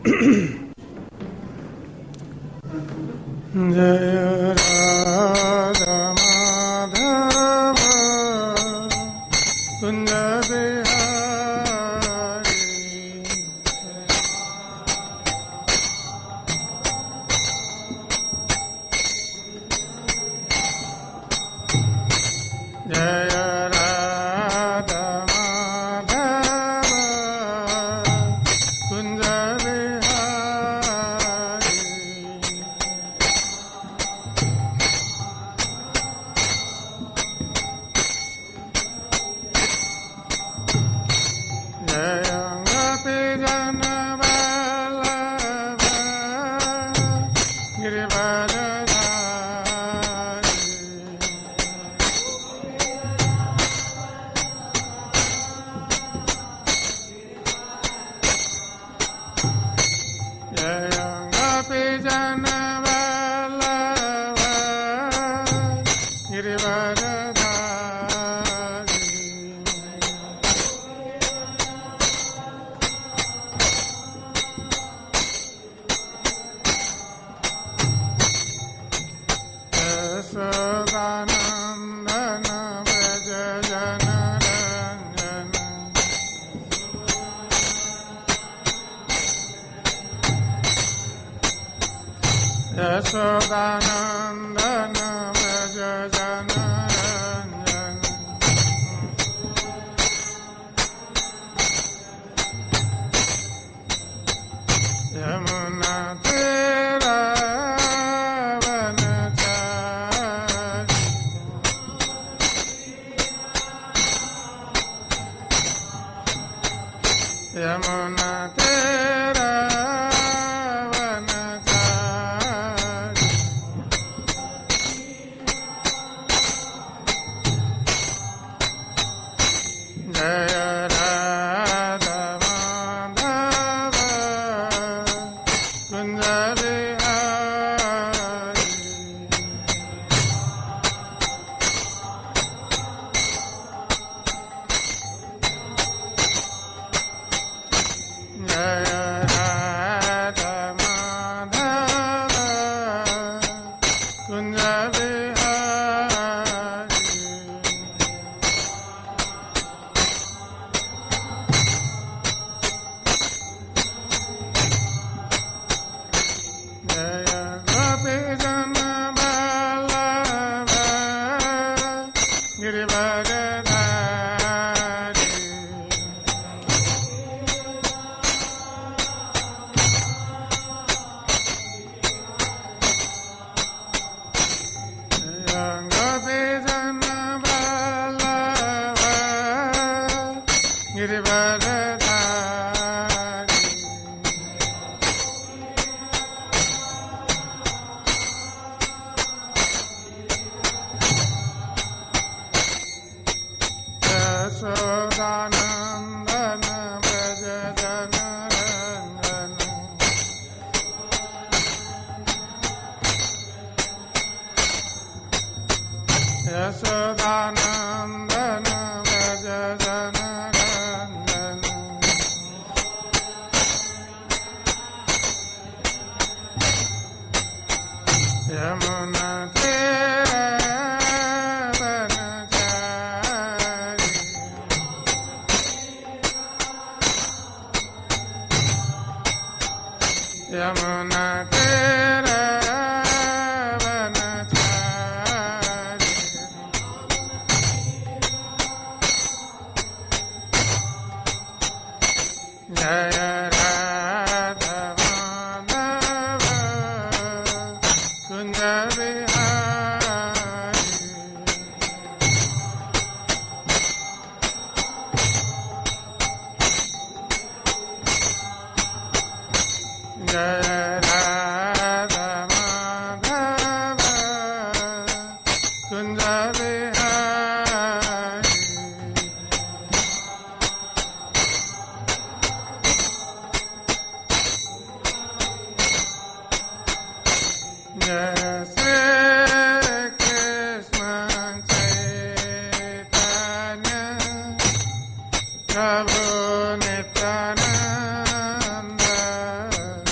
जय राधा माधव कुंज बिहारी जय राधा माधव कुंज बिहारी जय गोपी जन वल्लभ गिरिवरधारी जय गोपी जन वल्लभ गिरिवरधारी यशोदानन्दन व्रज जनरञ्जन यशोदानन्दन व्रज जनरञ्जन यमुना तीरावनचारि यमुना तीरावनचारि जय राधा माधव कुंज बिहारी जय राधा माधव कुंज बिहारी जय गोपी जन वल्लभ गिरिवरधारी जय गोपी जन वल्लभ गिरिवरधारी यशोदानन्दन व्रज जनरञ्जन यशोदानन्दन व्रज जनरञ्जन यमुना तीरावनचारि यमुना तीरावनचारि जय राधा माधव कुंज बिहारी जय राधा माधव कुंज बिहारी जय श्री कृष्ण चैतन्य प्रभु नित्यानंद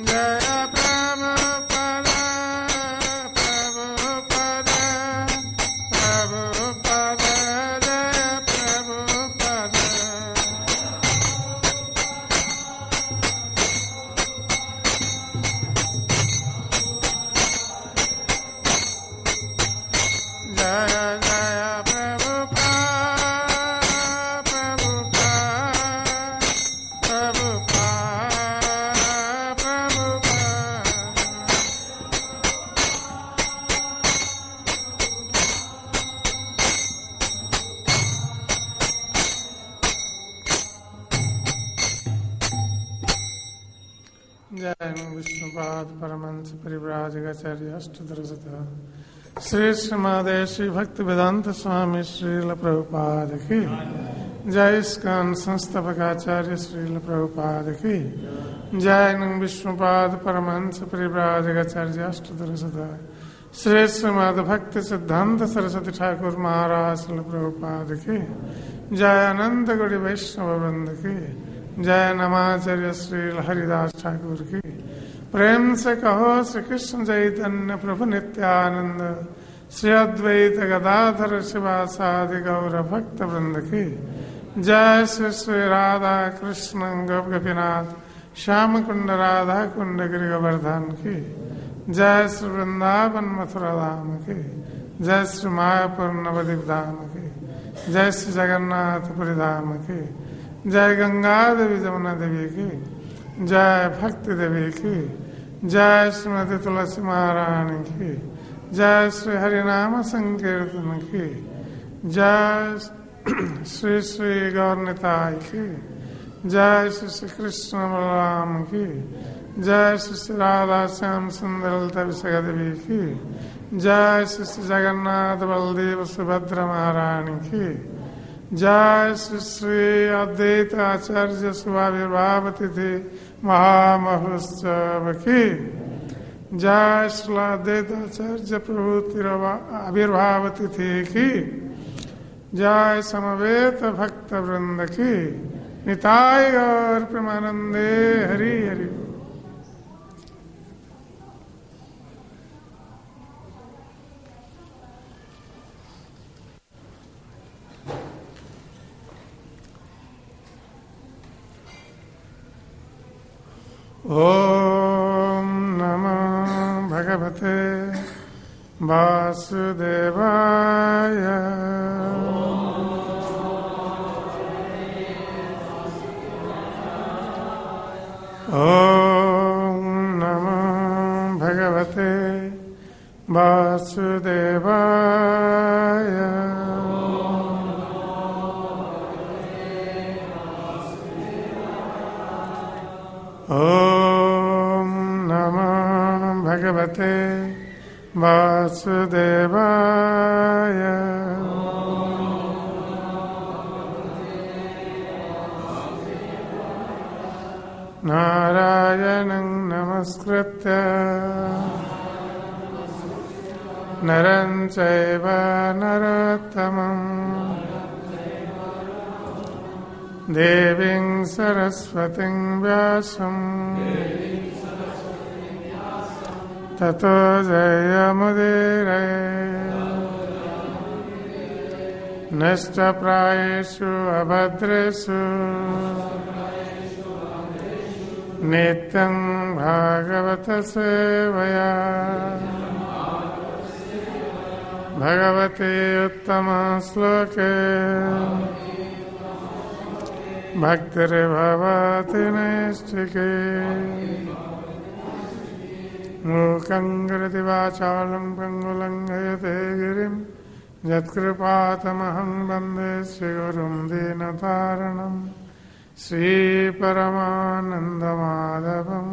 जय प्रभुपद प्रभुपद प्रभुपद जय प्रभुपद जय जय प्रभुपद प्रभुपद प्रभुपद जय विष्णुपाद परमहंस परिव्राजकाचार्य अष्टोत्तर शतम् श्री श्रीमदे श्री भक्ति वेदांत स्वामी श्रील प्रभुपाद की जय। इस्कॉन संस्थापकाचार्य श्रील प्रभुपाद की जय। विष्णुपाद परमहंस परिव्राजकाचार्य अष्टोत्तर शतम् श्री श्रीमद भक्ति सिद्धांत सरस्वती ठाकुर महाराज श्रील प्रभुपाद की जय। अनंत गौड़ी वैष्णव वृंद की जय। नमाचार्य श्रील हरिदास ठाकुर की प्रेम से कहो श्री कृष्ण चैतन्य प्रभु नित्यानंद श्री अद्वैत गदाधर शिवासादि गौर भक्त वृंद की जय। श्री श्री राधा कृष्ण गोपीनाथ श्याम कुंड राधा कुंड गिरि गोवर्धन की जय। श्री वृंदावन मथुरा धाम की जय। श्री मायापुर नवद्वीप धाम की जय। श्री जगन्नाथपुरी धाम की जय। गंगा देवी जमुना देवी की जय। भक्ति देवी की जय। श्रीमती तुलसी महारानी की जय। श्री हरिनाम संकीर्तन की जय। श्री श्री गौरनिताय की जय। श्री श्री कृष्ण बलराम की जय। श्री श्री राधा श्याम सुंदर ललिता विशाखा देवी की जय। श्री श्री जगन्नाथ बलदेव सुभद्रा महारानी की जय। श्री श्री अद्वैत आचार्य शुभाविर्भाव तिथि महामहोत्सव की जय। श्री अद्वैत आचार्य प्रभु आविर्भाव तिथि की जय। समवेत भक्त वृंद की निताय गौर प्रेमानंदे हरि हरि। ओम नमो भगवते वासुदेवाय। ओम नमो भगवते वासुदेवाय। ओम नमो भगवते वासुदेवाय। नारायणं नमस्कृत्य नरं चैव नरोत्तमं देवीं सरस्वतीं व्यासं ततो जयमुदीरये। नष्टप्रायेषु अभद्रेषु नित्यं भागवत सेवया भगवते उत्तम श्लोके भक्तिर्भवति नैष्ठिके। मूकं करोति वाचालं पङ्गुलङ्घयते गिरिं यत्कृपातमहं वन्दे श्रीगुरुं दीनतारणं श्रीपरमानन्दमाधवम्।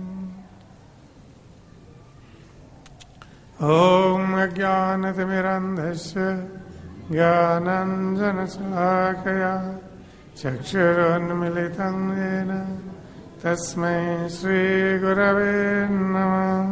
ॐ अज्ञानतिमिरन्धस्य ज्ञानाञ्जनशलाकया चक्षुरुन्मिलितं येन तस्मै श्रीगुरवे नमः।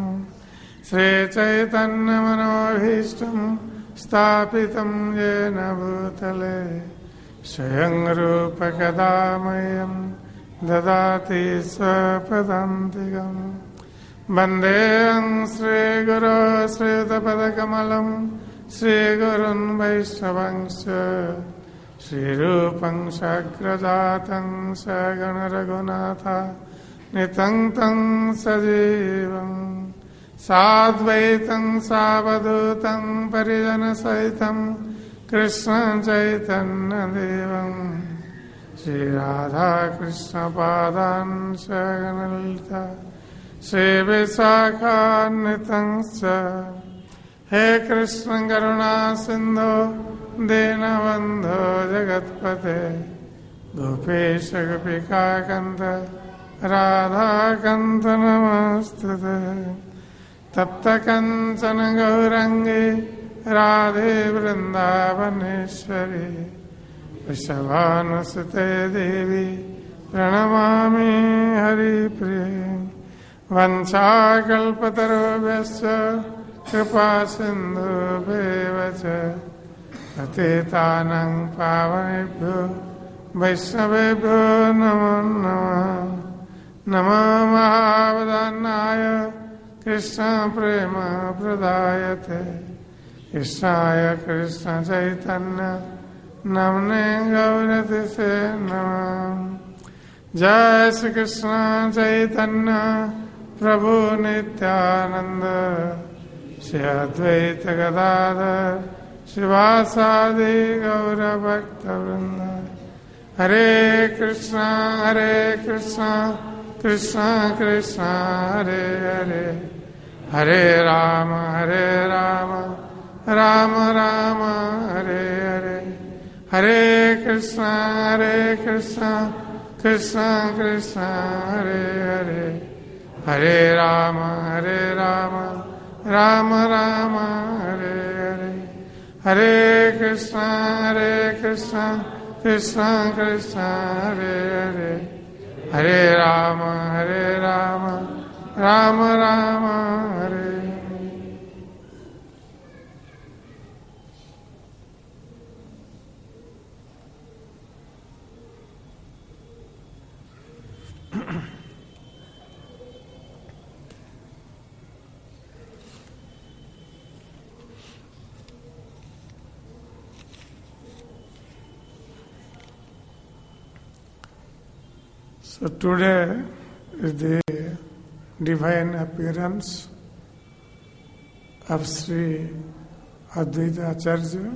श्रीचैतन्यमनोभीष्टं स्थापितं येन भूतले स्वयं रूप कदा मह्यं ददाति स्वपदान्तिकम् वन्देऽहं श्रीगुरो श्रीयुतपदकमलं श्रीगुरुन् वैष्णवंश्च श्रीरूपं साग्रजातं सगणरघुनाथ नितं तं सजीवं साद्वैतं सावधूतं परिजनसहितं कृष्णं चैतन्यदेवं श्रीराधाकृष्णपादान् सगणललिता श्रीविशाखान्वितं च हे कृष्ण करुणा सिन्धो दीनबन्धो जगत्पते गोपेश गोपिकान्त राधाकान्त नमोस्तुते तप्त कंचन गौरंगी राधे वृंदावनेश्वरी वृषभानुसुते देवी प्रणमामि हरिप्रिये वंशाकल्पतरुभ्यश्च कृपा सिन्धुभ्येव च पतितानां पावनेभ्यो वैष्णवेभ्यो नमो नमः नमो महावदान्नाय कृष्ण प्रेम प्रदायते कृष्णाय कृष्ण चैतन्य नमने गौरतिसे नमः जय श्री कृष्ण चैतन्य प्रभु नित्यानंद श्री अद्वैत गदाधर शिवासादि गौर भक्त वृंद हरे Krishna Krishna Krishna Hare Hare Hare Ram Ram Ram Hare Hare Hare Krishna Krishna Krishna Hare Hare Hare Ram Ram Hare Hare Hare Krishna Krishna Krishna Hare Hare Hare Ram Ram Hare Hare. So today is the divine appearance of Sri Advaita Acharya.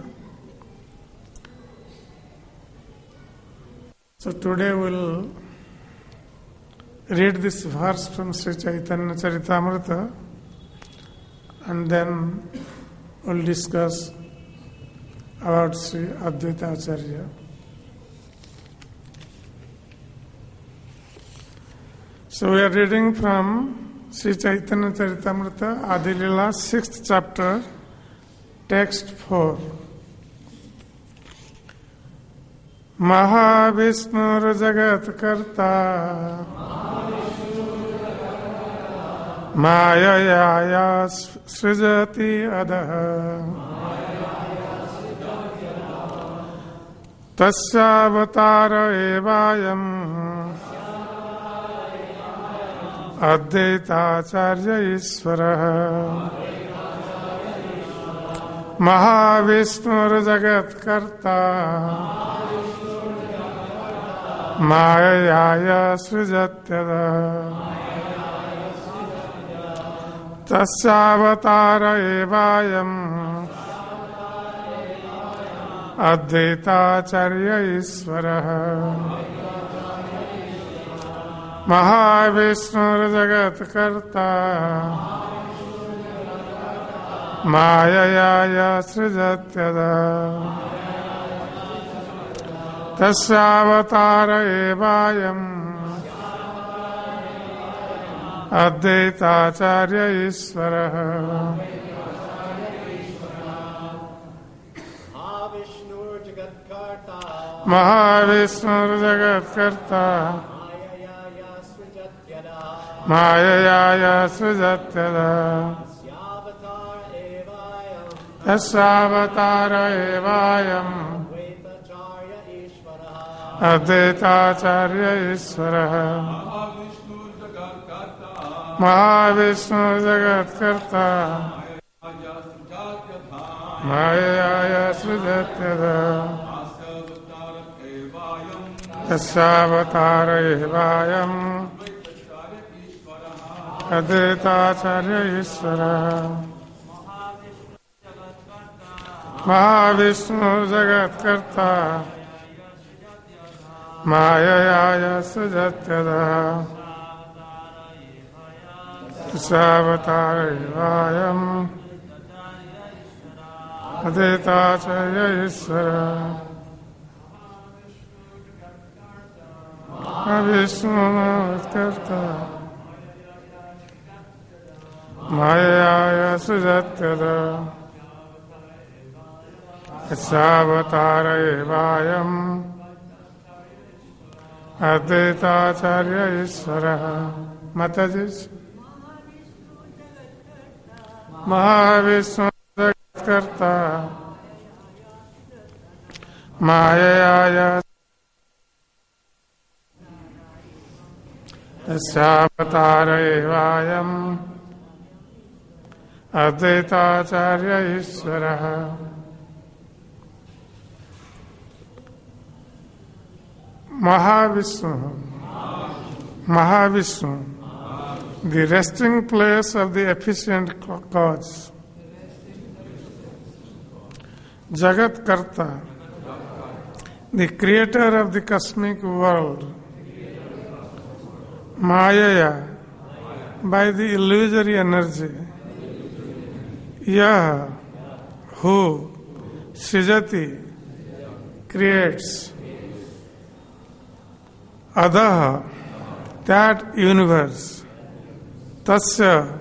So today we'll read this verse from Sri Chaitanya Charitamrita and then we'll discuss about Sri Advaita Acharya. So we are reading from Sri Chaitanya Charitamrita, Adi Lila, 6th chapter, text 4. Mahavishnu Jagat Karta Mayaya Srijati Adaha Tasyavatara Evayam Advaitacharya Ishvara Mahavishnu Jagat Karta Mayaya Srijatyada Tasyavatara Evayam Advaitacharya Ishvara Mahavishnu Jagat Karta Mayaya Srijatyada Tasyavatara Evayam Advaitacharya Ishvara Mahavishnu Jagat Karta Mayaya Srijatyada Tasyavatara Evayam Advaitacharya ईश्वरः महाविष्णु जगत्कर्ता मायया सृजत्यधा तस्यावतार एवायम् अद्वैताचार्य ईश्वरः महाविष्णु जगत्कर्ता मायया सृजत्यधा तस्यावतार एवायम् अद्वैताचार्य ईश्वरः महाविष्णु जगत्कर्ता मायया सृजत्यधा तस्यावतार एवायम् अद्वैताचार्य ईश्वरः। माताजी महाविष्णु जगत्कर्ता मायया तस्यावतार एवायम् अद्वैताचार्य ईश्वरः। Mahavishnu, the resting place of the efficient cause. Jagat Karta, the creator of the cosmic world. Mayaya, by the illusory energy. Yah, who, Srijati, creates. Adaha, that universe. Tasya,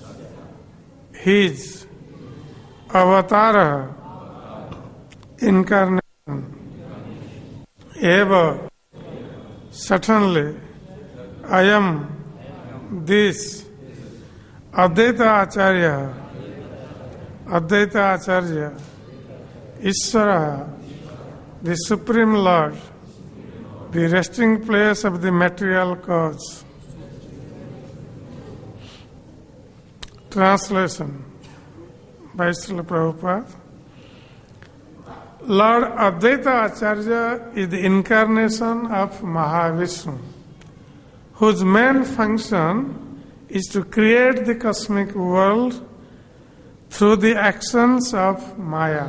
his. Avatara, incarnation. Eva, certainly. Ayam, this. Advaita Acharya, Ishvara, the Supreme Lord, the resting place of the material cause. Translation by Srila Prabhupada. Lord Advaita Acharya is the incarnation of Mahavishnu, whose main function is to create the cosmic world through the actions of Maya.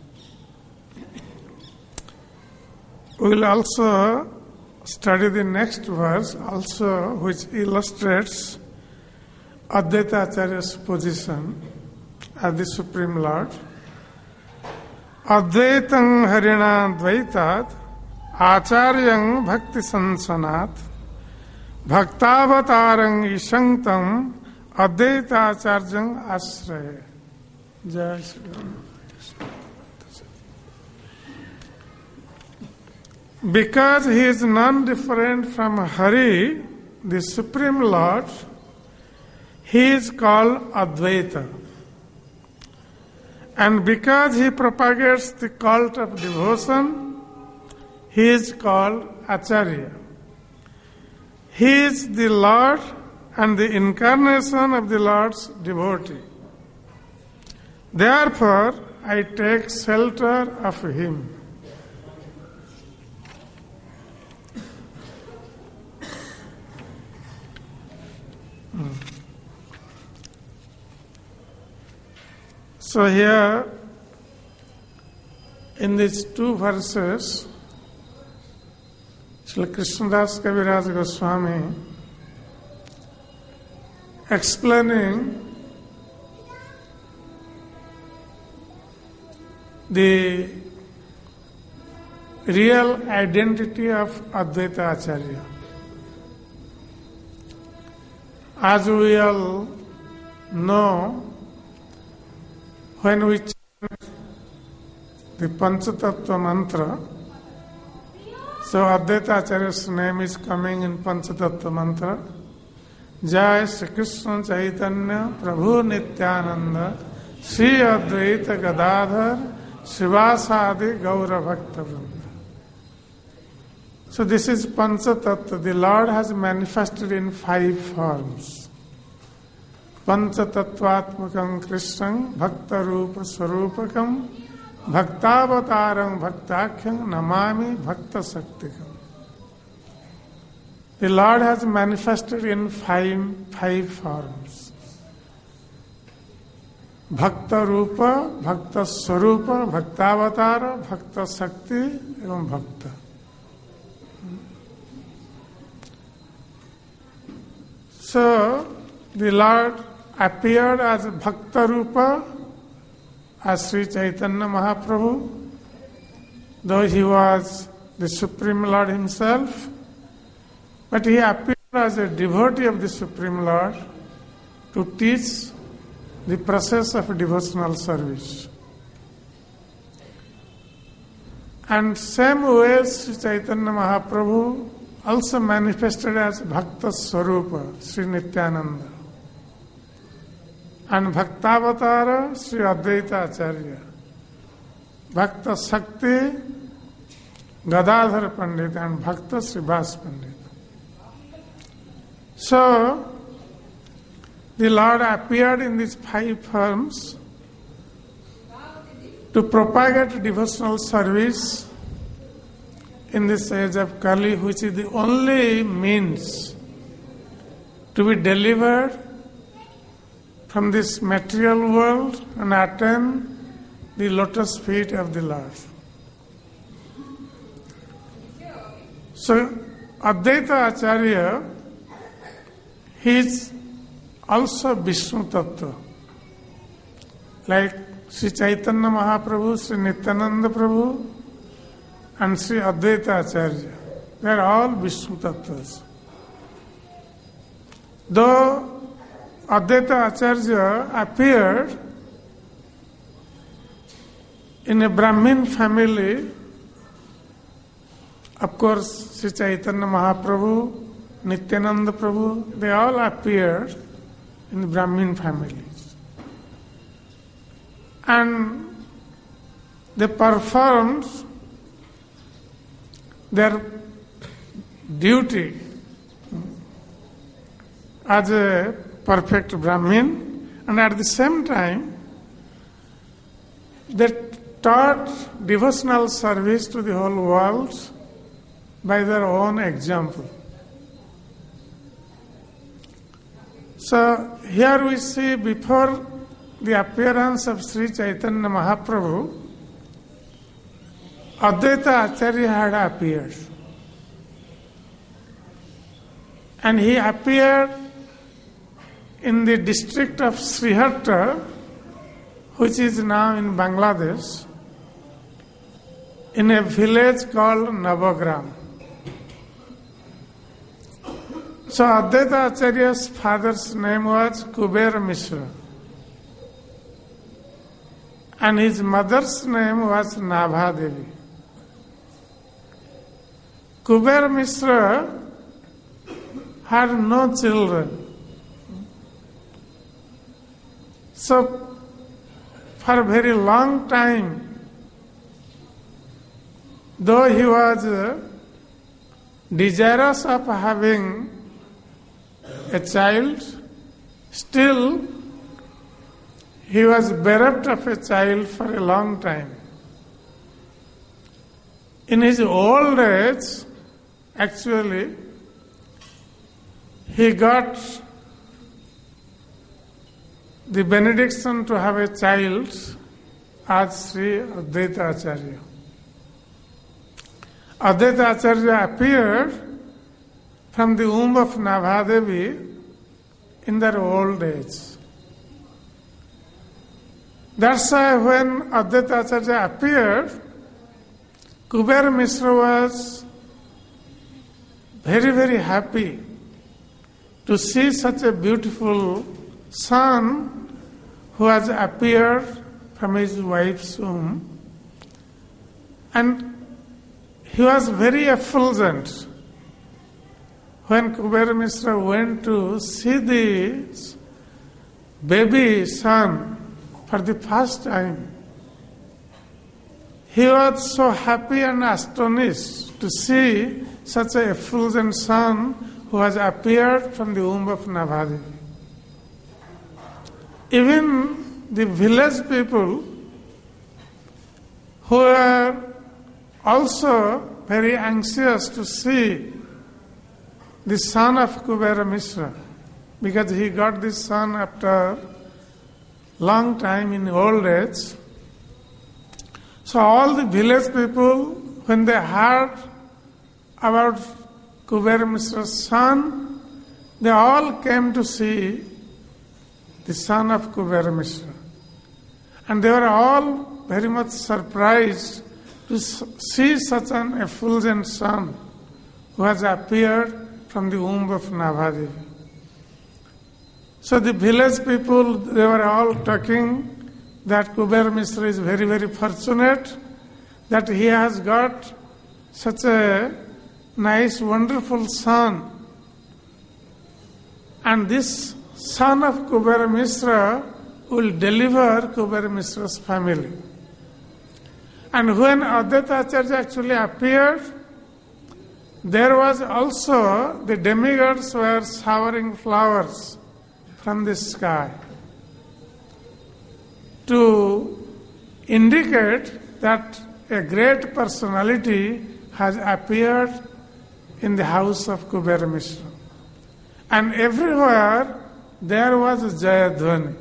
We will also study the next verse also, which illustrates Advaita Acharya's position as the Supreme Lord. Advaitam harina dvaitat acharyam bhakti sansanat bhaktavatarang ishanktam Advaita Acharyam ashraya. Jai Shri Ram. Because he is non-different from Hari, the Supreme Lord, he is called Advaita. And because he propagates the cult of devotion, he is called Acharya. He is the Lord and the incarnation of the Lord's devotee. Therefore, I take shelter of him. So here, in these two verses, Srila Krishnadas Kaviraj Goswami explaining the real identity of Advaita Acharya. As we all know, when we chant the Panchatattva mantra, so Advaita Acharya's name is coming in Panchatattva mantra. Jai Shri Krishna Chaitanya Prabhu Nityananda Shri Advaita Gadadhar Shivasadi Gaura Bhakta Vrinda. So this is Panchatattva. The Lord has manifested in 5 forms. Panchatattvatmakam Krishnam Bhakta Rupa Swarupakam Bhaktavataram Bhaktakhyam Namami Bhakta Saktikam. The Lord has manifested in 5 forms. Bhakta Rupa, Bhakta Swarupa, Bhaktavatara, Bhakta Sakti, and Bhakta. So, the Lord appeared as Bhakta Rupa, as Sri Chaitanya Mahaprabhu, though he was the Supreme Lord himself, but he appeared as a devotee of the Supreme Lord to teach the process of devotional service. And same way Sri Chaitanya Mahaprabhu also manifested as Bhakta Swarupa, Sri Nityananda. And Bhaktavatara, Sri Advaita Acharya. Bhakta Sakti, Gadadhar Pandit, and Bhakta Srivas Pandit. So, the Lord appeared in these 5 forms to propagate devotional service in this age of Kali, which is the only means to be delivered from this material world and attain the lotus feet of the Lord. So, Advaita Acharya, he is also Vishnu Tattva. Like Sri Chaitanya Mahaprabhu, Sri Nityananda Prabhu, and Sri Advaita Acharya. They are all Vishnu Tattvas. Though Advaita Acharya appeared in a Brahmin family, of course, Sri Chaitanya Mahaprabhu, Nityananda Prabhu, they all appeared in the Brahmin families. And they performed their duty as a perfect Brahmin, and at the same time, they taught devotional service to the whole world by their own example. So here we see before the appearance of Sri Chaitanya Mahaprabhu, Advaita Acharya had appeared. And he appeared in the district of Srihatta, which is now in Bangladesh, in a village called Navagram. So Advaita Acharya's father's name was Kuber Mishra, and his mother's name was Nabha Devi. Kuber Mishra had no children. So for a very long time, though he was desirous of having a child, still he was bereft of a child for a long time. In his old age, actually, he got the benediction to have a child as Sri Advaita Acharya. Advaita Acharya appeared from the womb of Nabhadevi in their old age. That's why when Advaita Acharya appeared, Kuber Mishra was very, very happy to see such a beautiful son who has appeared from his wife's womb. And he was very effulgent. When Kuber Mishra went to see the baby son for the first time, he was so happy and astonished to see such a effulgent sun who has appeared from the womb of Nabhadevi. Even the village people who are also very anxious to see the son of Kubera Mishra, because he got this son after long time in old age. So all the village people, when they heard about Kubera Mishra's son, they all came to see the son of Kubera Mishra. And they were all very much surprised to see such an effulgent son who has appeared from the womb of Nabhadevi. So the village people, they were all talking that Kubera Mishra is very, very fortunate that he has got such a nice, wonderful son. And this son of Kubera Mishra will deliver Kubera Mishra's family. And when Advaita Acharya actually appeared, there was also the demigods were showering flowers from the sky to indicate that a great personality has appeared in the house of Kubera Mishra. And everywhere there was Jayadhvani.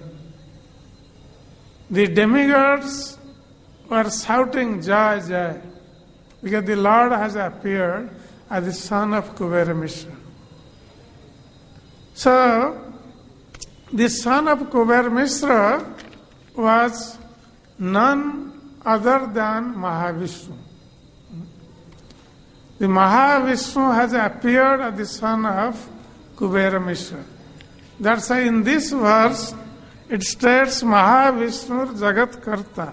The demigods were shouting Jai Jai because the Lord has appeared as the son of Kubera Mishra. So, the son of Kubera Mishra was none other than Mahavishnu. The Mahavishnu has appeared as the son of Kubera Mishra. That's why in this verse it states Mahavishnu Jagat Karta.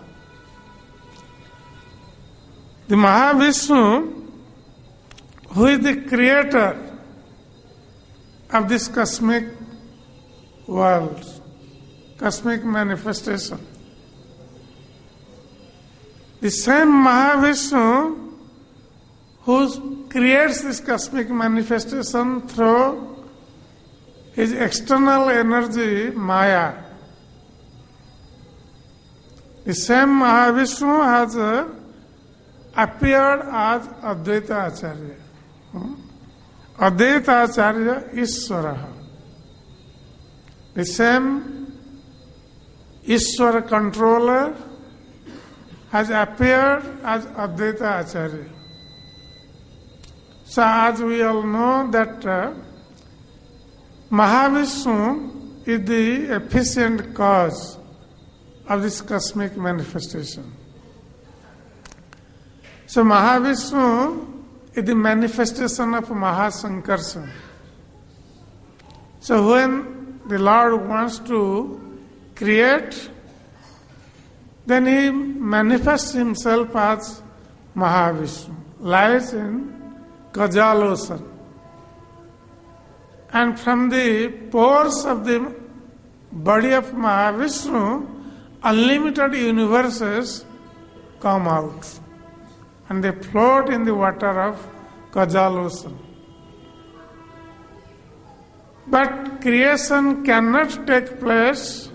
The Mahavishnu, who is the creator of this cosmic world, cosmic manifestation. The same Mahavishnu who creates this cosmic manifestation through his external energy, Maya. The same Mahavishnu has appeared as Advaita Acharya. Advaita Acharya Ishwara. The same Ishwara controller has appeared as Advaita Acharya. So as we all know that Mahavishnu is the efficient cause of this cosmic manifestation. So Mahavishnu is the manifestation of Mahasankarsana. So when the Lord wants to create, then he manifests himself as Mahavishnu, lies in Kajalosan. And from the pores of the body of Mahavishnu, unlimited universes come out. And they float in the water of Kajalosan. But creation cannot take place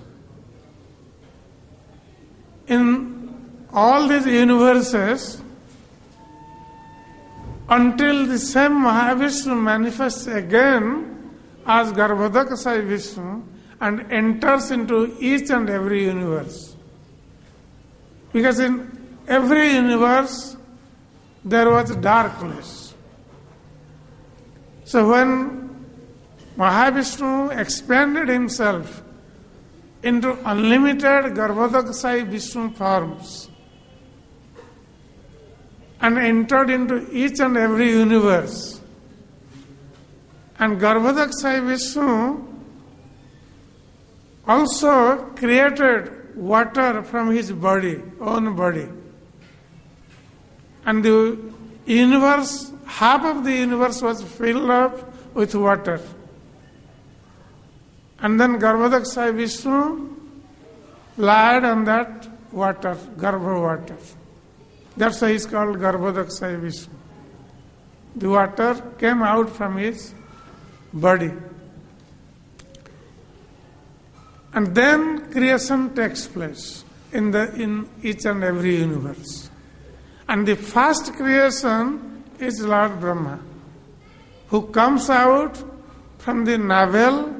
in all these universes until the same Mahavishnu manifests again as Garbhodakashayi Vishnu and enters into each and every universe. Because in every universe there was darkness. So when Mahavishnu expanded himself into unlimited Garbhodakashayi Vishnu forms and entered into each and every universe, and Garbhodakashayi Vishnu also created water from his own body. And the universe, half of the universe was filled up with water. And then Garbhodakashayi Vishnu lied on that water, Garbha water. That's why he's called Garbhodakashayi Vishnu. the water came out from his body. And then creation takes place in each and every universe. And the first creation is Lord Brahma, who comes out from the navel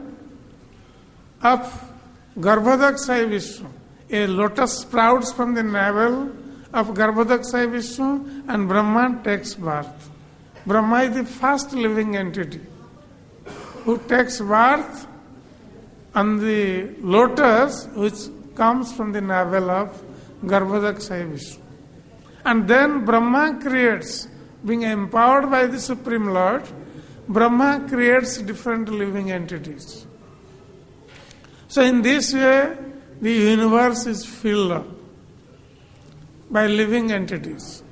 of Garbhodakshaya Vishnu. A lotus sprouts from the navel of Garbhodakshaya Vishnu and Brahma takes birth. Brahma is the first living entity who takes birth on the lotus which comes from the navel of Garbhodakshaya Vishnu. And then Brahma creates, being empowered by the Supreme Lord, Brahma creates different living entities. So in this way, the universe is filled up by living entities.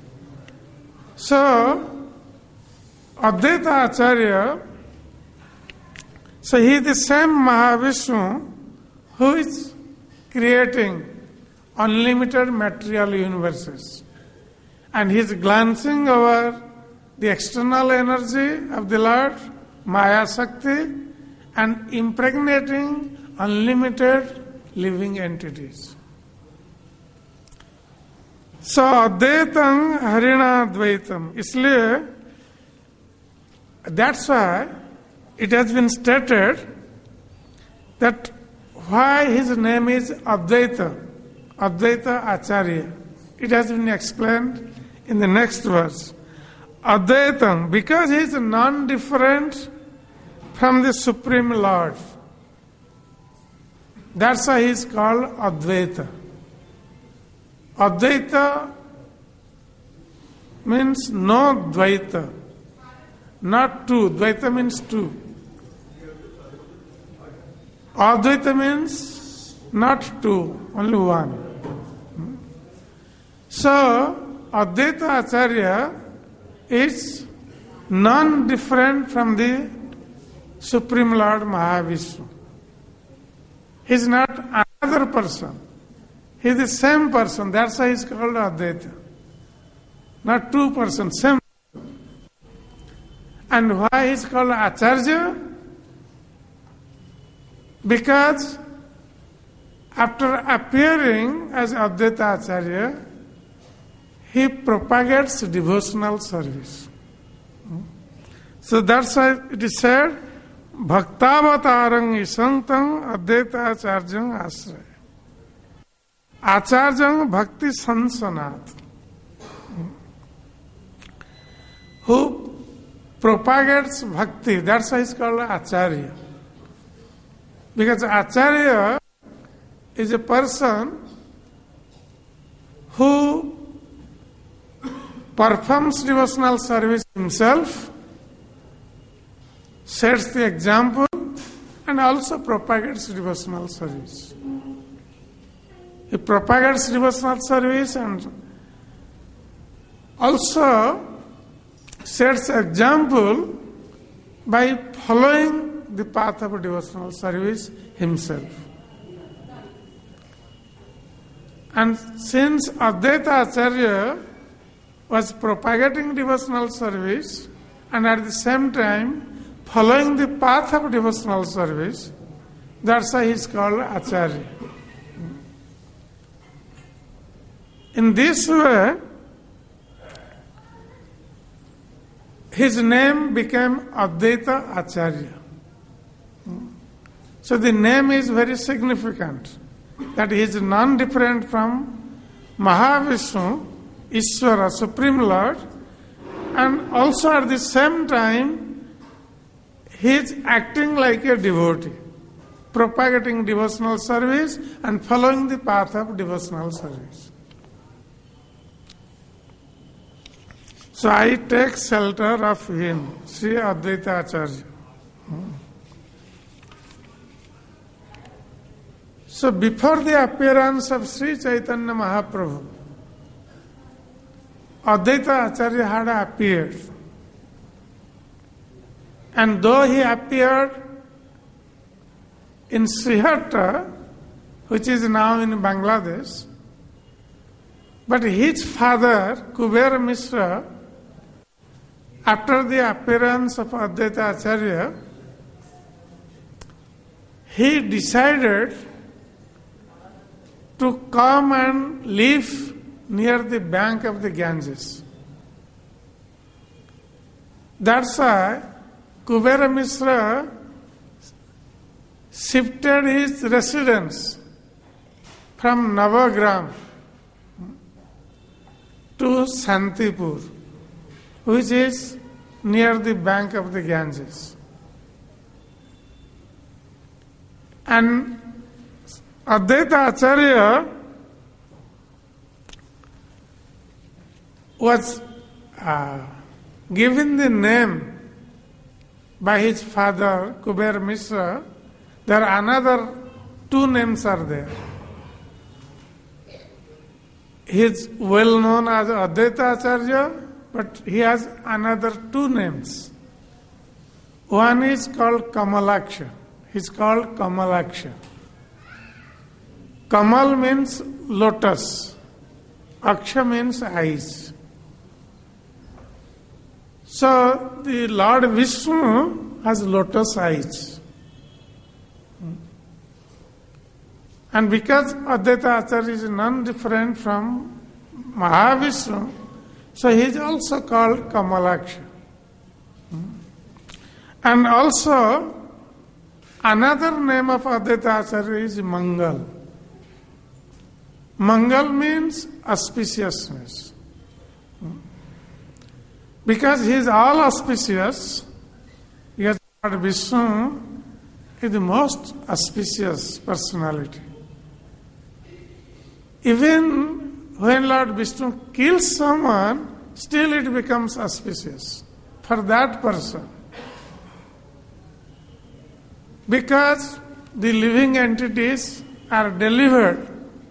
So, Advaita Acharya, so he is the same Mahavishnu who is creating unlimited material universes. And he is glancing over the external energy of the Lord, Maya Shakti, and impregnating unlimited living entities. So, Advaitam Harina Advaitam. Isliye, that's why it has been stated that why his name is Advaita, Advaita Acharya. It has been explained in the next verse. Advaitam, because he is non-different from the Supreme Lord. That's why he is called Advaita. Advaita means no Dvaita, not two. Dvaita means two. Advaita means not two, only one. So, Advaita Acharya is non-different from the Supreme Lord Mahavishnu. He is not another person. He is the same person. That's why he is called Advaita. Not two persons, same person. And why he is called Acharya? Because after appearing as Advaita Acharya, he propagates devotional service. So that's why it is said, Bhaktavatarang isantang Advaita Acharyang asraya. Acharyang bhakti sansanat. Who propagates bhakti. That's why it's called Acharya. Because Acharya is a person who performs devotional service himself, sets the example, and also propagates devotional service. He propagates devotional service and also sets example by following the path of devotional service himself. And since Advaita Acharya was propagating devotional service and at the same time following the path of devotional service, that's why he is called Acharya. In this way, his name became Advaita Acharya. So the name is very significant, that he is non-different from Mahavishnu, Ishvara, Supreme Lord, and also at the same time he is acting like a devotee, propagating devotional service and following the path of devotional service. So I take shelter of him, Sri Advaita Acharya. So before the appearance of Sri Chaitanya Mahaprabhu, Advaita Acharya had appeared. And though he appeared in Srihatta, which is now in Bangladesh, but his father, Kuber Mishra, after the appearance of Advaita Acharya, he decided to come and live near the bank of the Ganges. That's why Kubera Mishra shifted his residence from Navagram to Santipur, which is near the bank of the Ganges. And Advaita Acharya was given the name by his father, Kuber Mishra. There are another two names are there. He is well known as Advaita Acharya, but he has another two names. One is called Kamalaksha. He is called Kamalaksha. Kamal means lotus. Aksha means eyes. So the Lord Vishnu has lotus eyes. And because Advaita Acharya is none different from Mahavishnu, so he is also called Kamalaksha. And also, another name of Advaita Acharya is Mangal. Mangal means auspiciousness. Because he is all auspicious, because Lord Vishnu is the most auspicious personality. Even when Lord Vishnu kills someone, still it becomes auspicious for that person. Because the living entities are delivered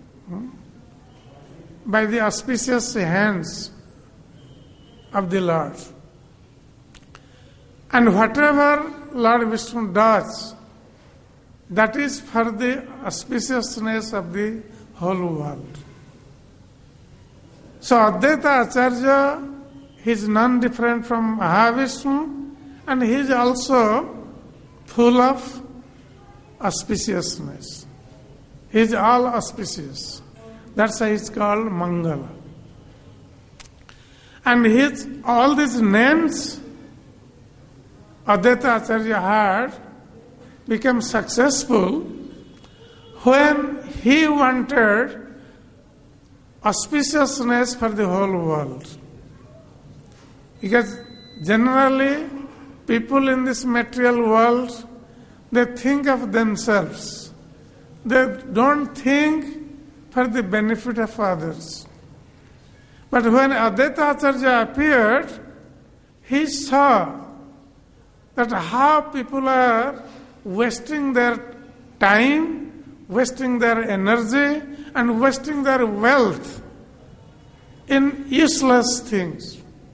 by the auspicious hands of the Lord. And whatever Lord Vishnu does, that is for the auspiciousness of the whole world. So Advaita Acharya, he is none different from Mahavishnu, and he is also full of auspiciousness. He is all auspicious. That's why he is called Mangala. And all these names Advaita Acharya had became successful when he wanted auspiciousness for the whole world. Because generally, people in this material world, they think of themselves. They don't think for the benefit of others. But when Advaita Acharya appeared, he saw that how people are wasting their time, wasting their energy, and wasting their wealth in useless things.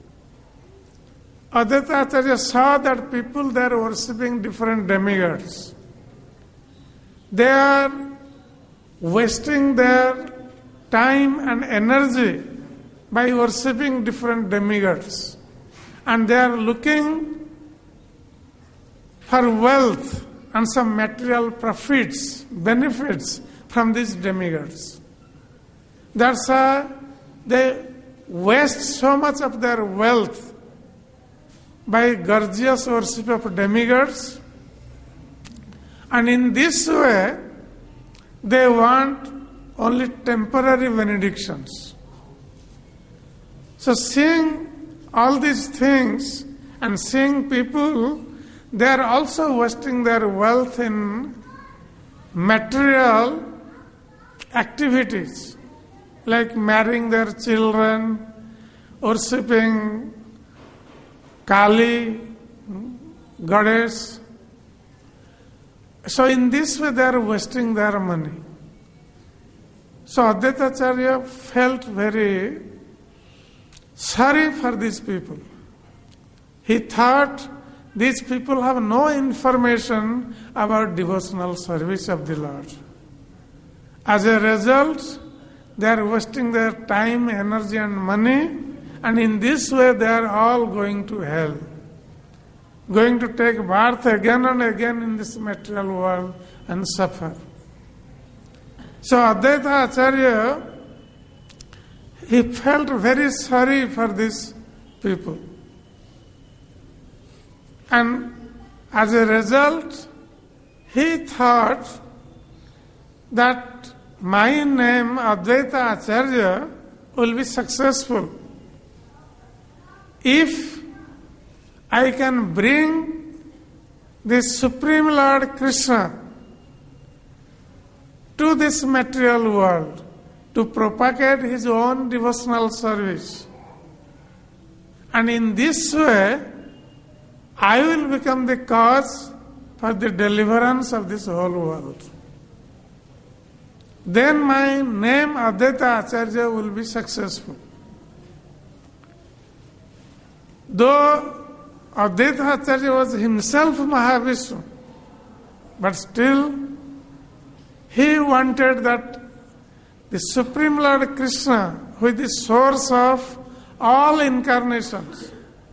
Advaita Acharya saw that people they are worshipping different demigods. They are wasting their time and energy by worshipping different demigods. And they are looking for wealth and some material profits, benefits from these demigods. That's why they waste so much of their wealth by gorgeous worship of demigods. And in this way, they want only temporary benedictions. So seeing all these things and seeing people, they are also wasting their wealth in material activities, like marrying their children, worshipping Kali, Goddess. So in this way they are wasting their money. So Advaita Acharya felt very sorry for these people. He thought these people have no information about devotional service of the Lord. As a result, they are wasting their time, energy and money, And in this way they are all going to hell, going to take birth again and again in this material world and suffer. So Advaita Acharya, he felt very sorry for these people. And as a result, he thought that my name, Advaita Acharya, will be successful if I can bring the Supreme Lord Krishna to this material world to propagate his own devotional service. And in this way, I will become the cause for the deliverance of this whole world. Then my name Advaita Acharya will be successful. Though Advaita Acharya was himself Mahavishnu, but still he wanted that the Supreme Lord Krishna, who is the source of all incarnations,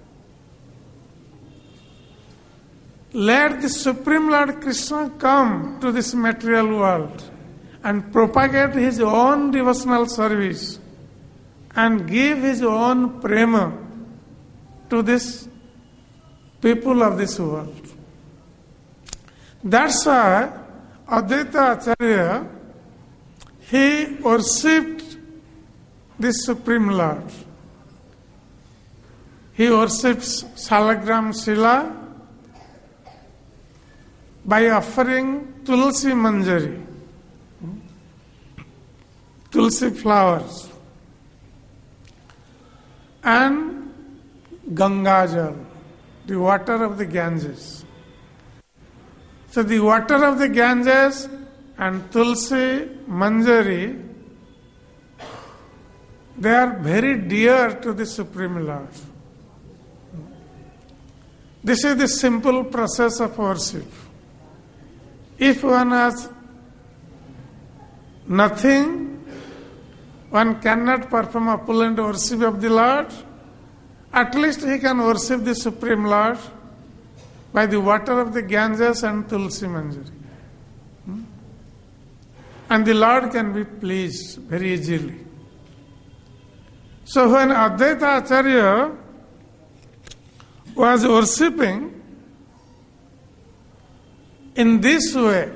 let the Supreme Lord Krishna come to this material world and propagate his own devotional service and give his own prema to this people of this world. That's why Advaita Acharya, he worshipped the Supreme Lord. He worships Salagram Shila by offering Tulsi Manjari, Tulsi flowers, and Gangajal, the water of the Ganges. So the water of the Ganges and Tulsi Manjari, they are very dear to the Supreme Lord. This is the simple process of worship. If one has nothing, one cannot perform opulent worship of the Lord, at least he can worship the Supreme Lord by the water of the Ganges and Tulsi Manjari. And the Lord can be pleased very easily. So when Advaita Acharya was worshipping in this way,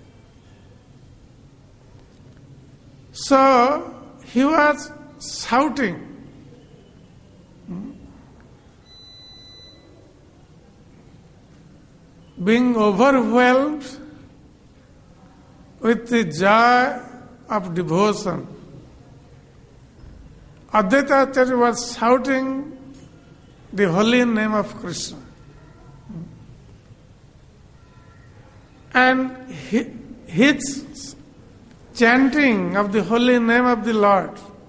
so he was shouting, being overwhelmed with the joy of devotion. Advaita Acharya was shouting the holy name of Krishna. And his chanting of the holy name of the Lord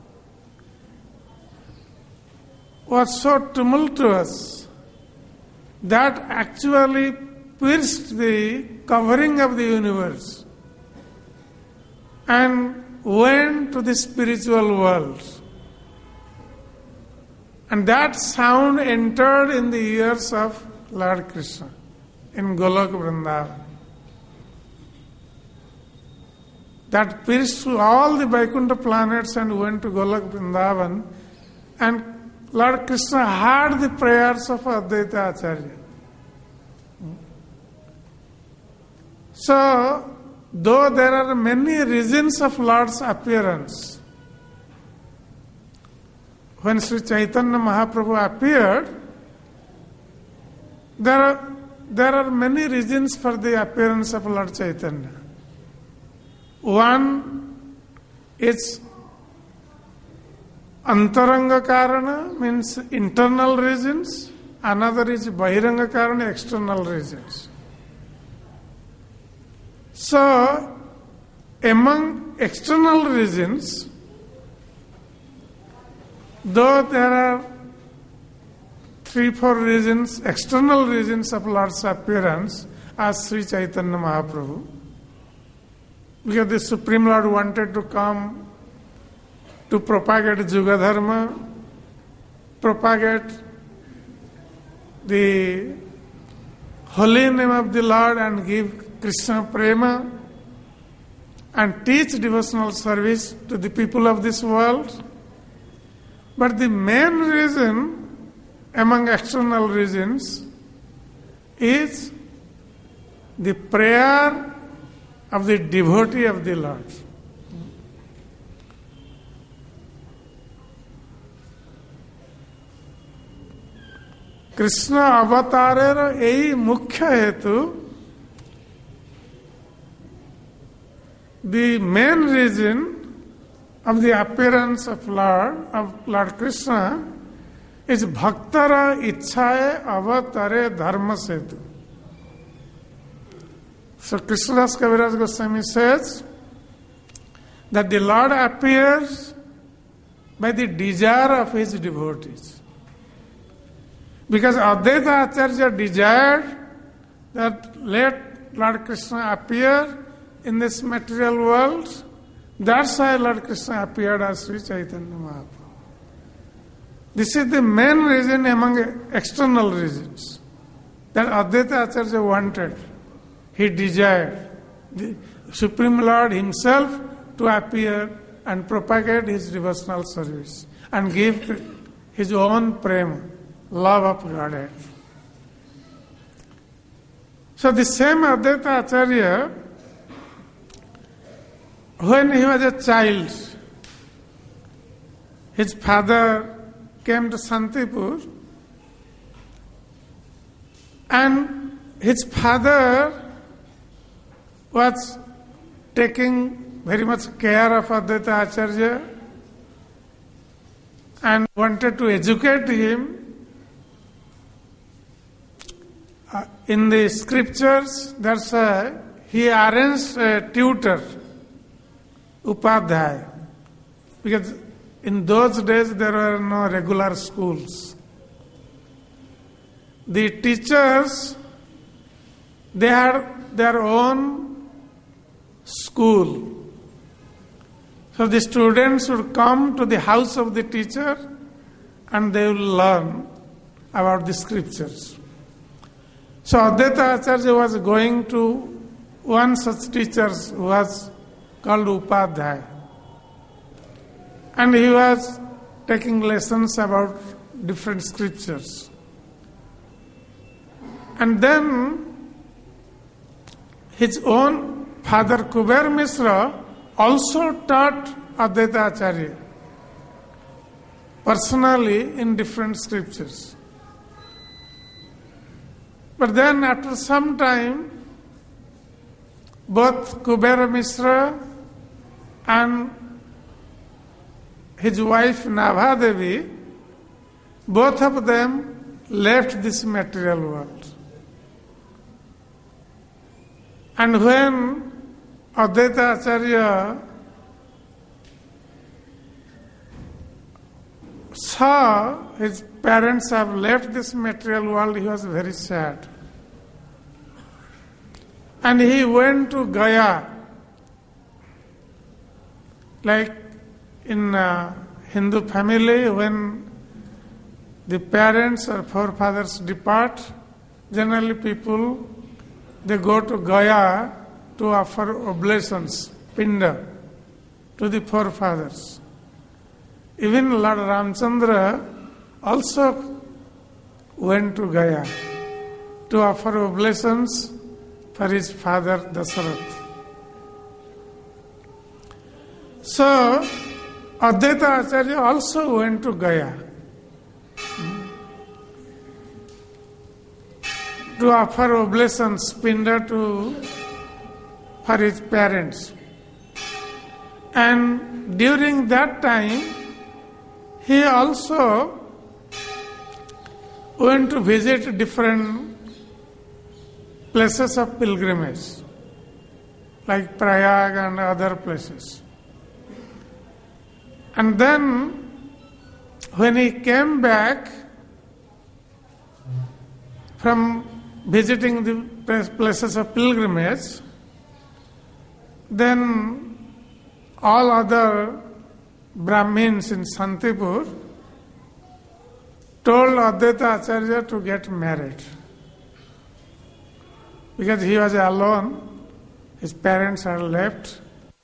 was so tumultuous that actually pierced the covering of the universe and went to the spiritual world. And that sound entered in the ears of Lord Krishna in Golok Vrindavan. That pierced through all the Vaikuntha planets and went to Golok Vrindavan, and Lord Krishna heard the prayers of Advaita Acharya. So, though there are many reasons of Lord's appearance, when Sri Chaitanya Mahaprabhu appeared, there are many reasons for the appearance of Lord Chaitanya. One is Antaranga Karana, means internal reasons. Another is Bahiranga Karana, external reasons. So, among external reasons, though there are 3-4 reasons, external reasons of Lord's appearance as Sri Chaitanya Mahaprabhu, because the Supreme Lord wanted to come to propagate Juga Dharma, propagate the holy name of the Lord and give Krishna prema and teach devotional service to the people of this world. But the main reason among external reasons is the prayer of the devotee of the Lord. Krishna avatarer ei mukhya hetu, the main reason of the appearance of Lord Krishna is bhaktara ichhaye avatare dharma setu. So Krishnadas Kaviraj Goswami says that the Lord appears by the desire of his devotees. Because Advaita Acharya desired that let Lord Krishna appear in this material world, that's why Lord Krishna appeared as Sri Chaitanya Mahaprabhu. This is the main reason among external reasons that Advaita Acharya wanted. He desired the Supreme Lord himself to appear and propagate his devotional service and give his own prema, love of Godhead. So the same Advaita Acharya, when he was a child, his father came to Santipur, and his father was taking very much care of Advaita Acharya and wanted to educate him in the scriptures. That's why he arranged a tutor, Upadhyaya, because in those days there were no regular schools. The teachers, they had their own school. So the students would come to the house of the teacher and they will learn about the scriptures. So Advaita Acharya was going to one such teacher who was called Upadhyaya. And he was taking lessons about different scriptures. And then his own father Kuber Mishra also taught Advaita Acharya personally in different scriptures. But then after some time, both Kuber Mishra and his wife Nabha Devi, both of them left this material world. And when Advaita Acharya saw his parents have left this material world, he was very sad. And he went to Gaya. Like in a Hindu family, when the parents or forefathers depart, generally people, they go to Gaya to offer oblations, pinda, to the forefathers. Even Lord Ramchandra also went to Gaya to offer oblations for his father Dasarath. So, Advaita Acharya also went to Gaya to offer oblations, pinda for his parents. And during that time, he also went to visit different places of pilgrimage, like Prayag and other places. And then, when he came back from visiting the places of pilgrimage, then all other Brahmins in Santipur, told Advaita Acharya to get married. Because he was alone, his parents had left.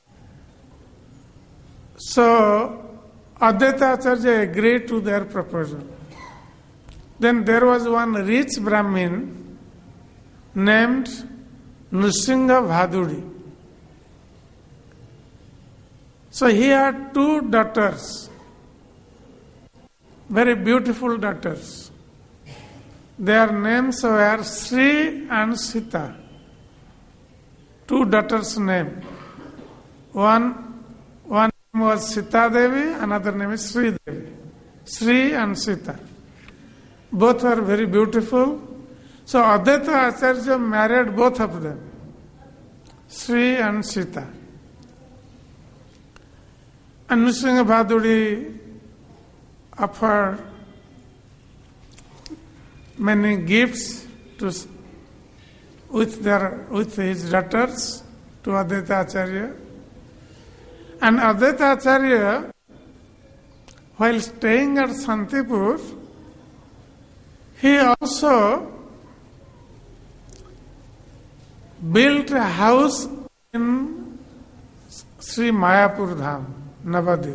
So Advaita Acharya agreed to their proposal. Then there was one rich Brahmin named Nrsimha Bhaduri. So he had two daughters, very beautiful daughters. Their names were Sri and Sita. Two daughters' name. One name was Sita Devi, another name is Sri Devi. Sri and Sita. Both were very beautiful. So Advaita Acharya married both of them, Sri and Sita. And Nrsimha Bhaduri offered many gifts with his daughters to Advaita Acharya. And Advaita Acharya, while staying at Santipur, he also built a house in Sri Mayapur Dham, Navadip.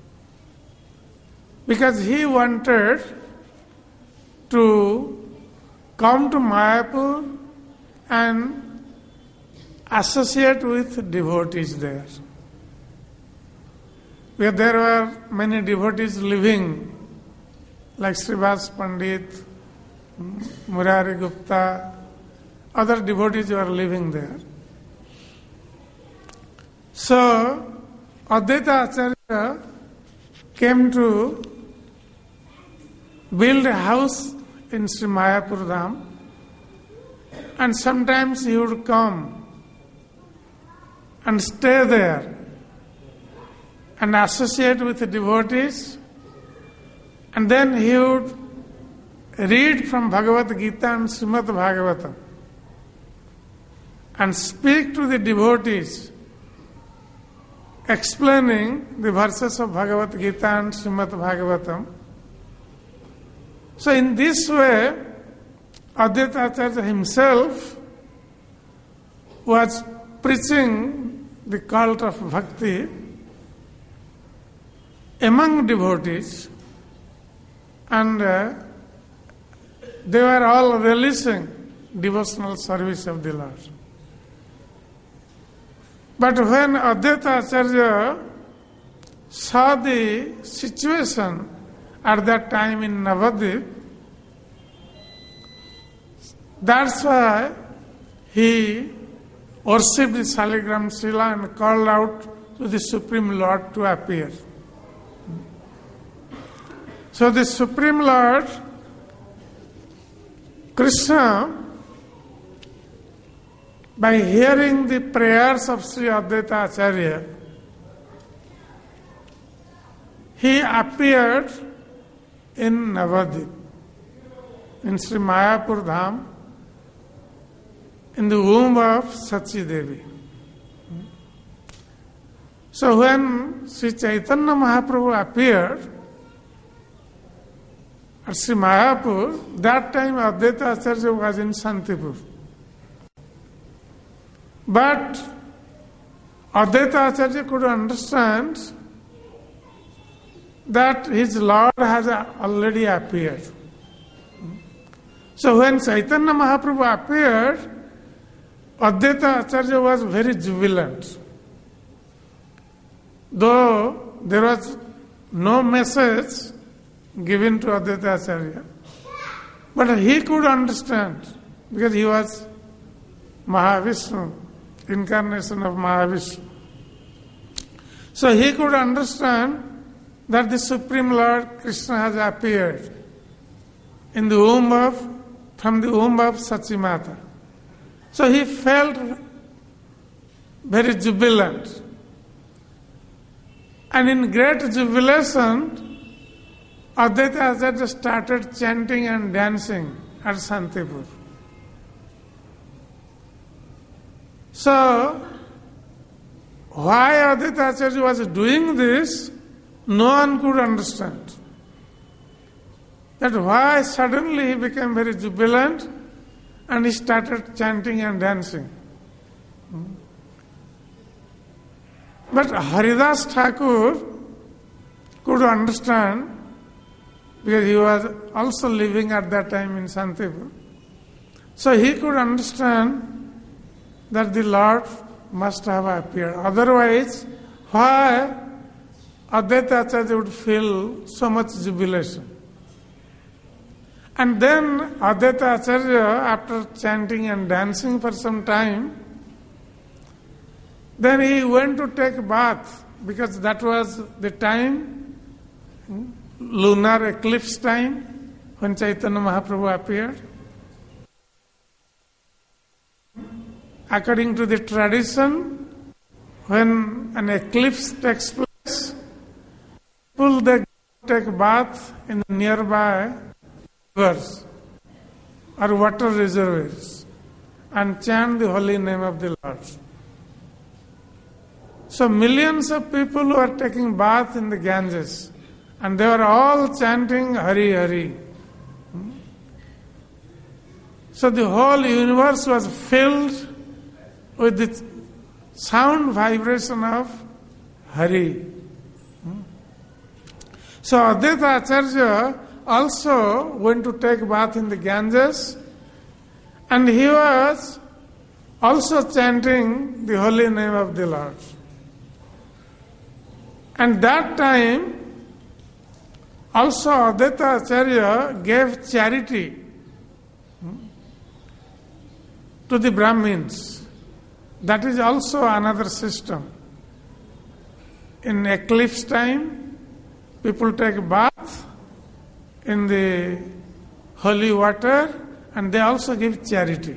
Because he wanted to come to Mayapur and associate with devotees there. Where there were many devotees living, like Srivas Pandit, Murari Gupta, other devotees were living there. So Advaita Acharya came to build a house in Sri Mayapur Dham, and sometimes he would come and stay there and associate with the devotees, and then he would read from Bhagavad Gita and Srimad Bhagavatam and speak to the devotees, explaining the verses of Bhagavad Gita and Srimad Bhagavatam. So in this way, Advaita Acharya himself was preaching the cult of bhakti among devotees, and they were all relishing devotional service of the Lord. But when Advaita Acharya saw the situation at that time in Navadip, that's why he worshipped the Saligram Srila and called out to the Supreme Lord to appear. So the Supreme Lord, Krishna, by hearing the prayers of Sri Advaita Acharya, he appeared in Navadip, in Sri Mayapur Dham, in the womb of Sachi Devi. So when Sri Chaitanya Mahaprabhu appeared at Sri Mayapur, that time Advaita Acharya was in Santipur. But Advaita Acharya could understand that his Lord has already appeared. So when Chaitanya Mahaprabhu appeared, Advaita Acharya was very jubilant. Though there was no message given to Advaita Acharya, but he could understand because he was Mahavishnu, incarnation of Mahavishnu. So he could understand that the Supreme Lord Krishna has appeared from the womb of Sachimata. So he felt very jubilant. And in great jubilation, Advaita Acharya started chanting and dancing at Santipur. So, why Advaita Acharya was doing this, no one could understand. that why suddenly he became very jubilant and he started chanting and dancing. But Haridas Thakur could understand, because he was also living at that time in Santipur. So he could understand that the Lord must have appeared. Otherwise, why Advaita Acharya would feel so much jubilation? And then Advaita Acharya, after chanting and dancing for some time, then he went to take bath, because that was the time, lunar eclipse time, when Chaitanya Mahaprabhu appeared. According to the tradition, when an eclipse takes place, people they take bath in the nearby rivers or water reservoirs and chant the holy name of the Lord. So millions of people were taking bath in the Ganges, and they were all chanting Hari Hari. So the whole universe was filled with the sound vibration of Hari. So Advaita Acharya also went to take bath in the Ganges, and he was also chanting the holy name of the Lord. And that time also Advaita Acharya gave charity to the Brahmins. That is also another system. In eclipse time, people take bath in the holy water and they also give charity.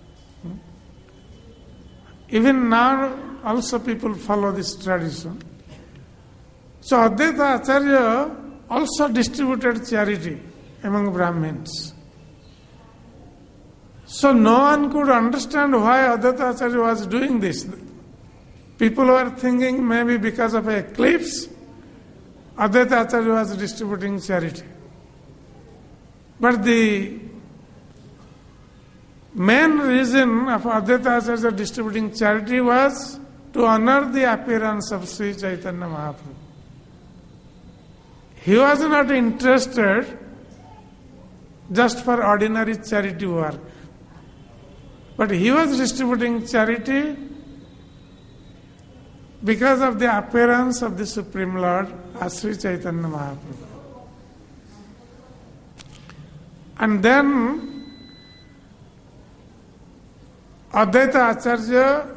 Even now also people follow this tradition. So Advaita Acharya also distributed charity among Brahmins. So no one could understand why Advaita Acharya was doing this. People were thinking maybe because of an eclipse, Advaita Acharya was distributing charity. But the main reason of Advaita Acharya distributing charity was to honor the appearance of Sri Chaitanya Mahaprabhu. He was not interested just for ordinary charity work. But he was distributing charity because of the appearance of the Supreme Lord as Sri Chaitanya Mahaprabhu. And then Advaita Acharya,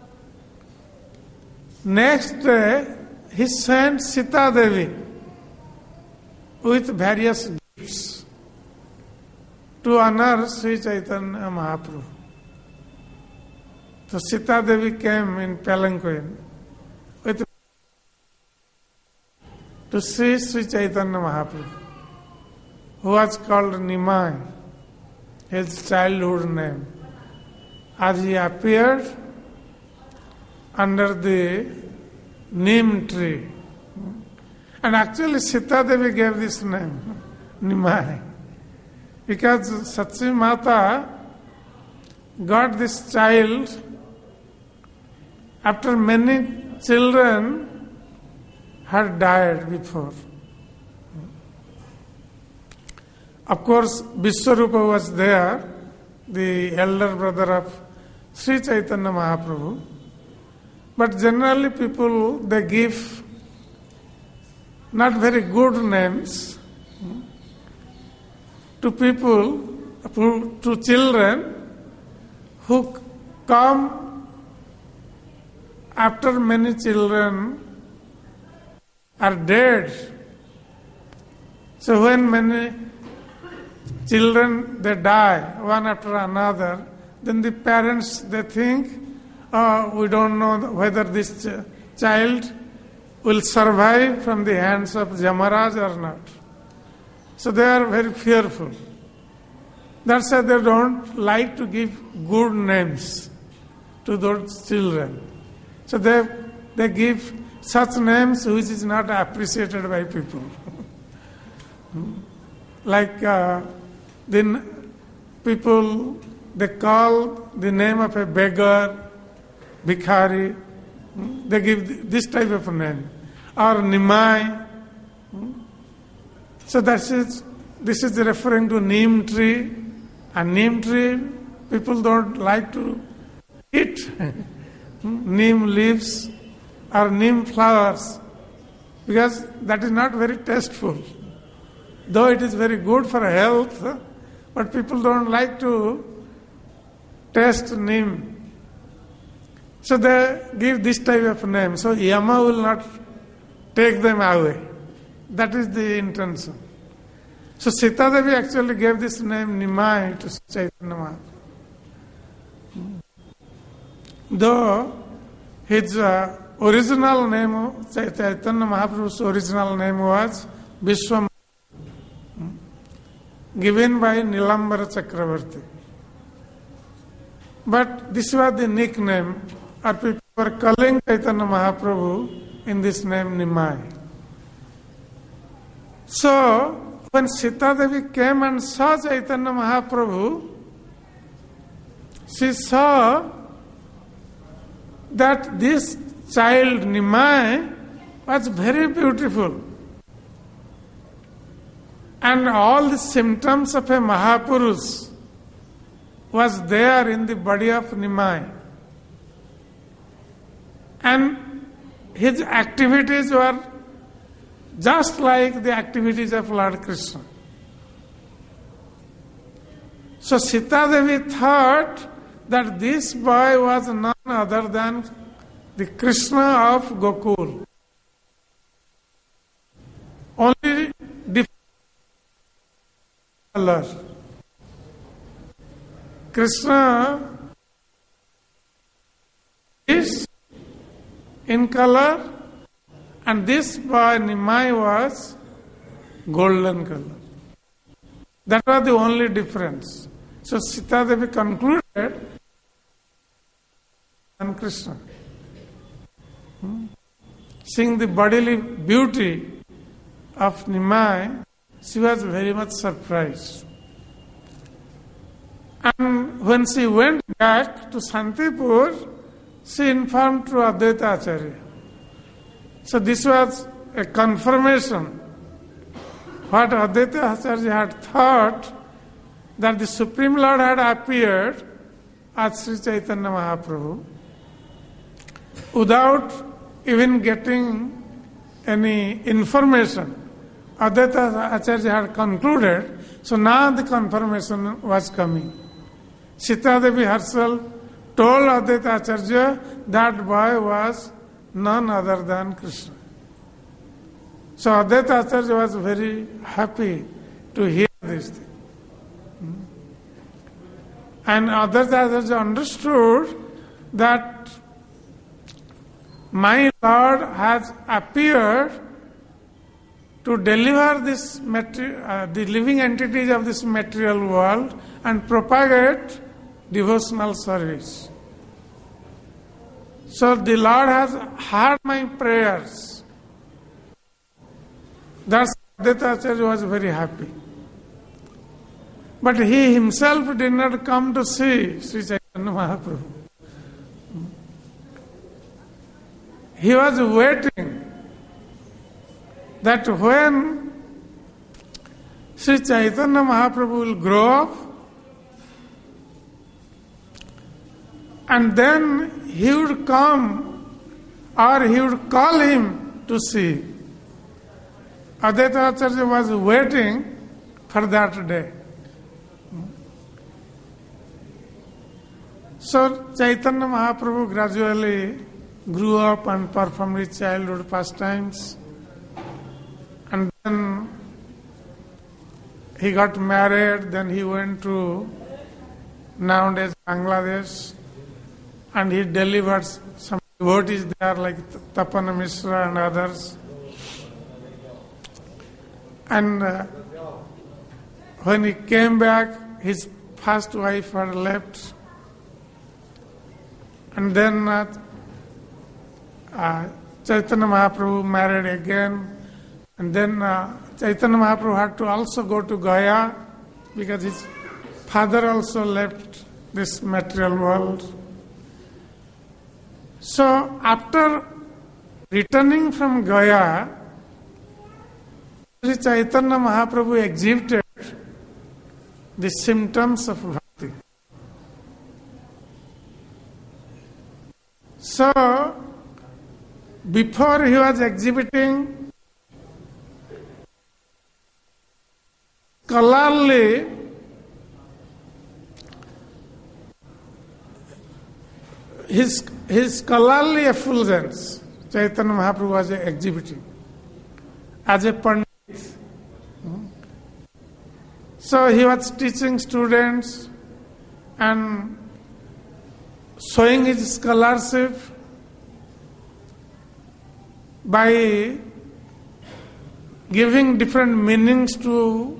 next day, he sent Sita Devi with various gifts to honor Sri Chaitanya Mahaprabhu. So Sita Devi came in palanquin with to see Sri Chaitanya Mahaprabhu, who was called Nimai, his childhood name, as he appeared under the neem tree. And actually Sita Devi gave this name, Nimai, because Sachi Mata got this child after many children had died before. Of course, Vishwarupa was there, the elder brother of Sri Chaitanya Mahaprabhu. But generally people, they give not very good names to people, to children who come after many children are dead. So when many children, they die one after another, then the parents, they think, we don't know whether this child will survive from the hands of Yamaraj or not. So they are very fearful. That's why they don't like to give good names to those children. So they give such names which is not appreciated by people. like the people, they call the name of a beggar, Bhikhari, they give this type of name, or Nimai. So this is referring to neem tree, and neem tree people don't like to eat neem leaves or neem flowers because that is not very tasteful. Though it is very good for health, but people don't like to taste neem. So they give this type of name. So Yama will not take them away. That is the intention. So Sita Devi actually gave this name Nimai to Chaitanya Mahaprabhu. Though his original name, Chaitanya Mahaprabhu's original name was Vishwam, given by Nilambara Chakravarti. But this was the nickname, or people were calling Chaitanya Mahaprabhu in this name Nimai. So, when Sita Devi came and saw Chaitanya Mahaprabhu, she saw that this child Nimai was very beautiful. And all the symptoms of a Mahapurush was there in the body of Nimai. And his activities were just like the activities of Lord Krishna. So Sita Devi thought that this boy was none other than the Krishna of Gokul. Only different color. Krishna is in color, and this boy Nimai was golden color. That was the only difference. So Sita Devi concluded and Krishna. Seeing the bodily beauty of Nimai, she was very much surprised. And when she went back to Santipur, she informed to Advaita Acharya. So this was a confirmation. What Advaita Acharya had thought, that the Supreme Lord had appeared as Sri Chaitanya Mahaprabhu without even getting any information. Advaita Acharya had concluded, so now the confirmation was coming. Sita Devi herself told Advaita Acharya that boy was none other than Krishna. So Advaita Acharya was very happy to hear this thing. And Advaita Acharya understood that my Lord has appeared to deliver this the living entities of this material world and propagate devotional service. So the Lord has heard my prayers. Thus Advaita Acharya was very happy. But he himself did not come to see Sri Chaitanya Mahaprabhu. He was waiting that when Sri Chaitanya Mahaprabhu will grow up, and then he would come or he would call him to see. Advaita Acharya was waiting for that day. So Chaitanya Mahaprabhu gradually grew up and performed his childhood pastimes. And then he got married, then he went to nowadays Bangladesh, and he delivered some devotees there like Tapana Mishra and others. And when he came back, his first wife had left. And then Chaitanya Mahaprabhu married again. And then Chaitanya Mahaprabhu had to also go to Gaya because his father also left this material world. So after returning from Gaya, Sri Chaitanya Mahaprabhu exhibited the symptoms of bhakti. So, before he was exhibiting scholarly his scholarly effulgence, Chaitanya Mahaprabhu was exhibiting as a pandit. So he was teaching students and showing his scholarship by giving different meanings to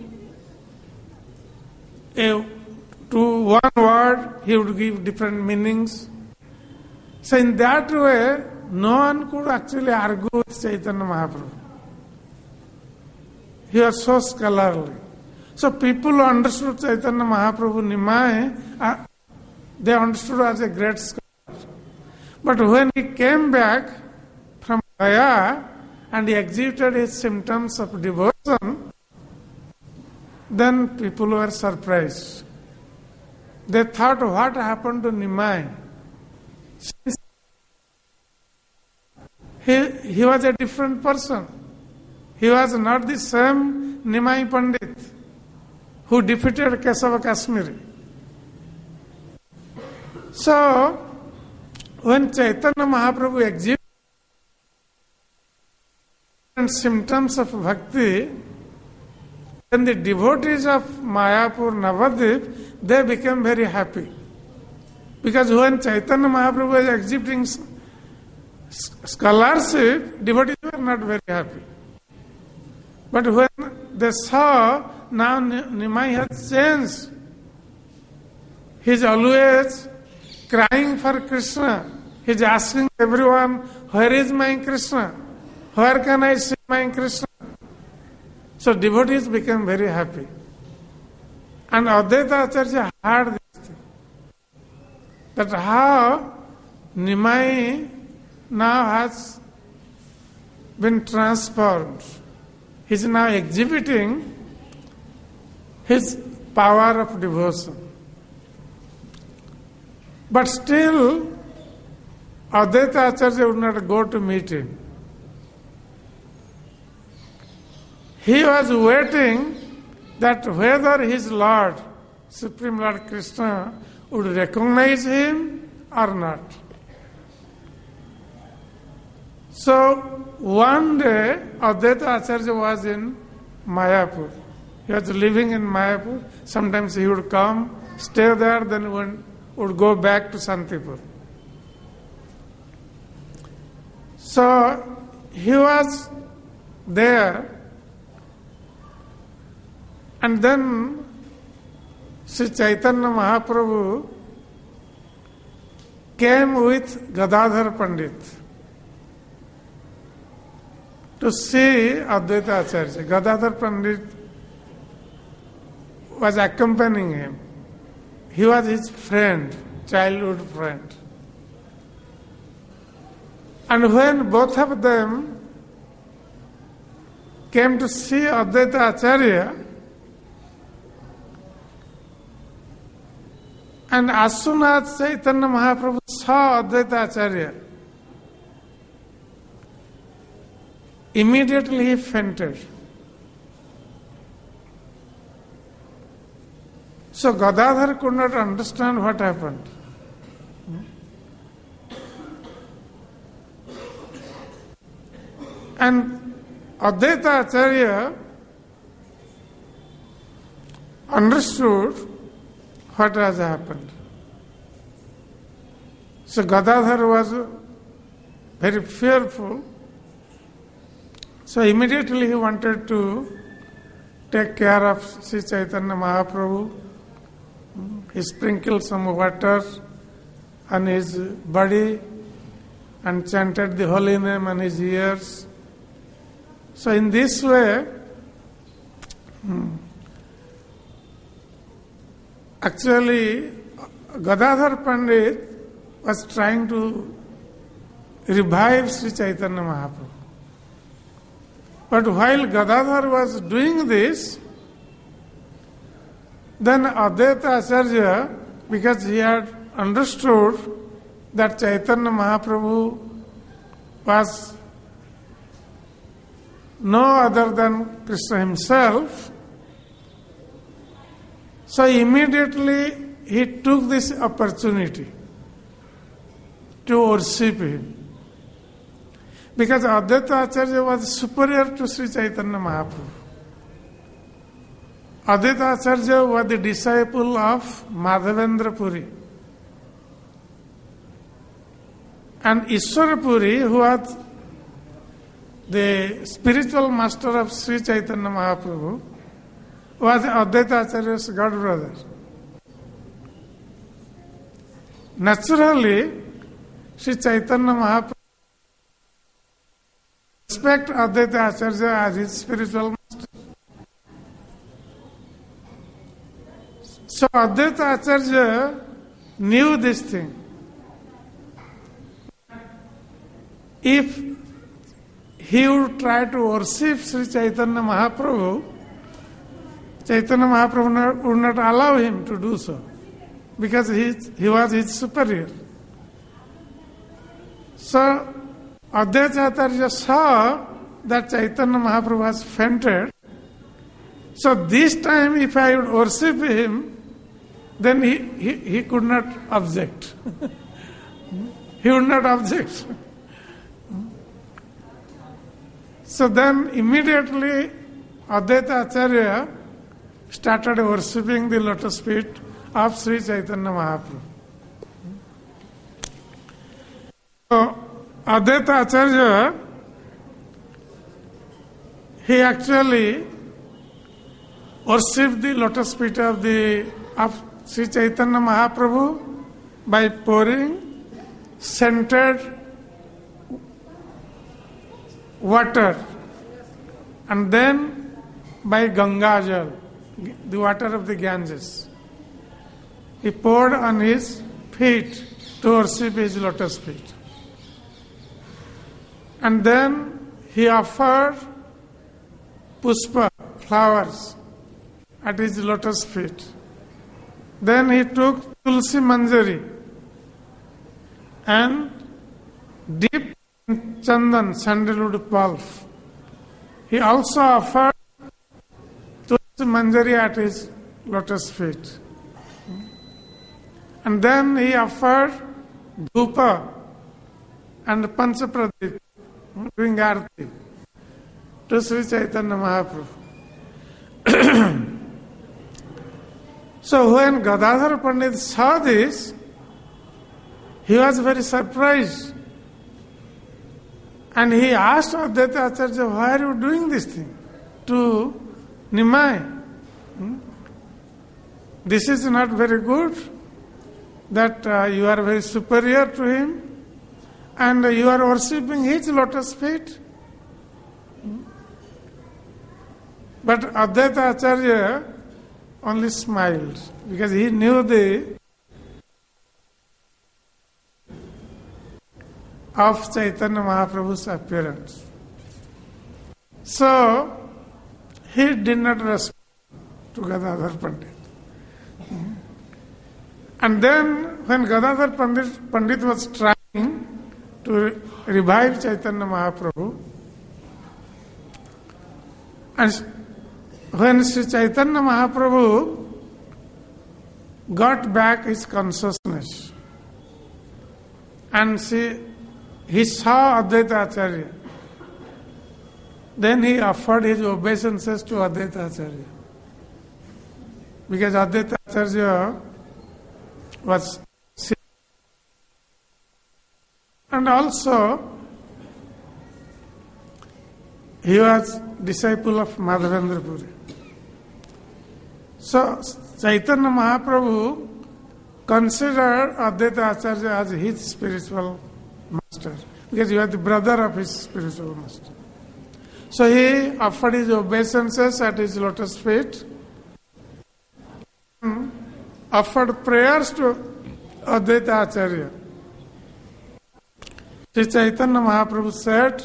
one word. He would give different meanings. So in that way, no one could actually argue with Chaitanya Mahaprabhu. He was so scholarly. So people who understood Chaitanya Mahaprabhu Nimai, they understood as a great scholar. But when he came back from Gaya and he exhibited his symptoms of devotion, then people were surprised. They thought, what happened to Nimai? Since he was a different person. He was not the same Nimai Pandit who defeated Kesava Kashmiri. So, when Chaitanya Mahaprabhu exhibited symptoms of bhakti, then the devotees of Mayapur, Navadvip, they became very happy. Because when Chaitanya Mahaprabhu was exhibiting scholarship, devotees were not very happy. But when they saw now Nimai has changed, he is always crying for Krishna. He is asking everyone, where is my Krishna? Where can I see my Krishna? So devotees became very happy. And Advaita Acharya heard this thing. That how Nimai now has been transformed. He is now exhibiting his power of devotion. But still, Advaita Acharya would not go to meet him. He was waiting that whether his Lord, Supreme Lord Krishna, would recognize him or not. So, one day, Advaita Acharya was in Mayapur. He was living in Mayapur. Sometimes he would come, stay there, then would go back to Santipur. So, he was there, and then Sri Chaitanya Mahaprabhu came with Gadadhar Pandit to see Advaita Acharya. Gadadhar Pandit was accompanying him. He was his friend, childhood friend. And when both of them came to see Advaita Acharya, and as soon as Chaitanya Mahaprabhu saw Advaita Acharya, immediately he fainted. So Gadadhar could not understand what happened. And Advaita Acharya understood what has happened. So Gadadhar was very fearful. So immediately he wanted to take care of Sri Chaitanya Mahaprabhu. He sprinkled some water on his body and chanted the holy name on his ears. So in this way, actually Gadadhar Pandit was trying to revive Sri Chaitanya Mahaprabhu. But while Gadadhar was doing this, then Advaita Acharya, because he had understood that Chaitanya Mahaprabhu was no other than Krishna himself, so immediately he took this opportunity to worship him. Because Advaita Acharya was superior to Sri Chaitanya Mahaprabhu. Advaita Acharya was the disciple of Madhavendra Puri. And Ishwara Puri, who was the spiritual master of Sri Chaitanya Mahaprabhu, was Advaita Acharya's god brother. Naturally, Sri Chaitanya Mahaprabhu respect Advaita Acharya as his spiritual master. So Advaita Acharya knew this thing. If he would try to worship Sri Chaitanya Mahaprabhu, Chaitanya Mahaprabhu would not allow him to do so, because he was his superior. So Advaita Acharya saw that Chaitanya Mahaprabhu has fainted. So this time if I would worship him, then he could not object. He would not object. So then immediately Advaita Acharya started worshipping the lotus feet of Sri Chaitanya Mahaprabhu. So Advaita Acharya, he actually worshipped the lotus feet of Sri Chaitanya Mahaprabhu by pouring scented water, and then by Ganga Jal, the water of the Ganges. He poured on his feet to worship his lotus feet. And then he offered pushpa, flowers, at his lotus feet. Then he took tulsi manjari and dipped in chandan, sandalwood pulp. He also offered tulsi manjari at his lotus feet. And then he offered dhupa and panchapradip, doing arti, to Sri Chaitanya Mahaprabhu. So when Gadadhar Pandit saw this, he was very surprised. And he asked Advaita Acharya, why are you doing this thing to Nimai? This is not very good, that you are very superior to him and you are worshipping his lotus feet. But Advaita Acharya only smiled, because he knew of Chaitanya Mahaprabhu's appearance. So he did not respond to Gadadhar Pandit. And then when Gadadhar Pandit was trying to revive Chaitanya Mahaprabhu, and when Sri Chaitanya Mahaprabhu got back his consciousness and he saw Advaita Acharya, then he offered his obeisances to Advaita Acharya. Because Advaita Acharya was sick. And also, he was disciple of Madhavendra Puri. So Chaitanya Mahaprabhu considered Advaita Acharya as his spiritual master, because he was the brother of his spiritual master. So he offered his obeisances at his lotus feet, offered prayers to Advaita Acharya. Sri Chaitanya Mahaprabhu said,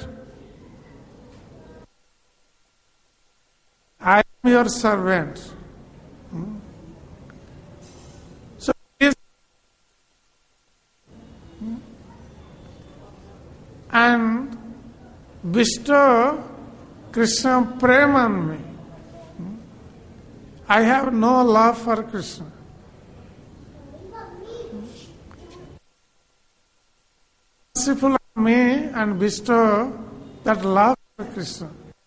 I am your servant. So and bestow Krishna prem on me. I have no love for Krishna. Merciful on me and bestow that love for Krishna.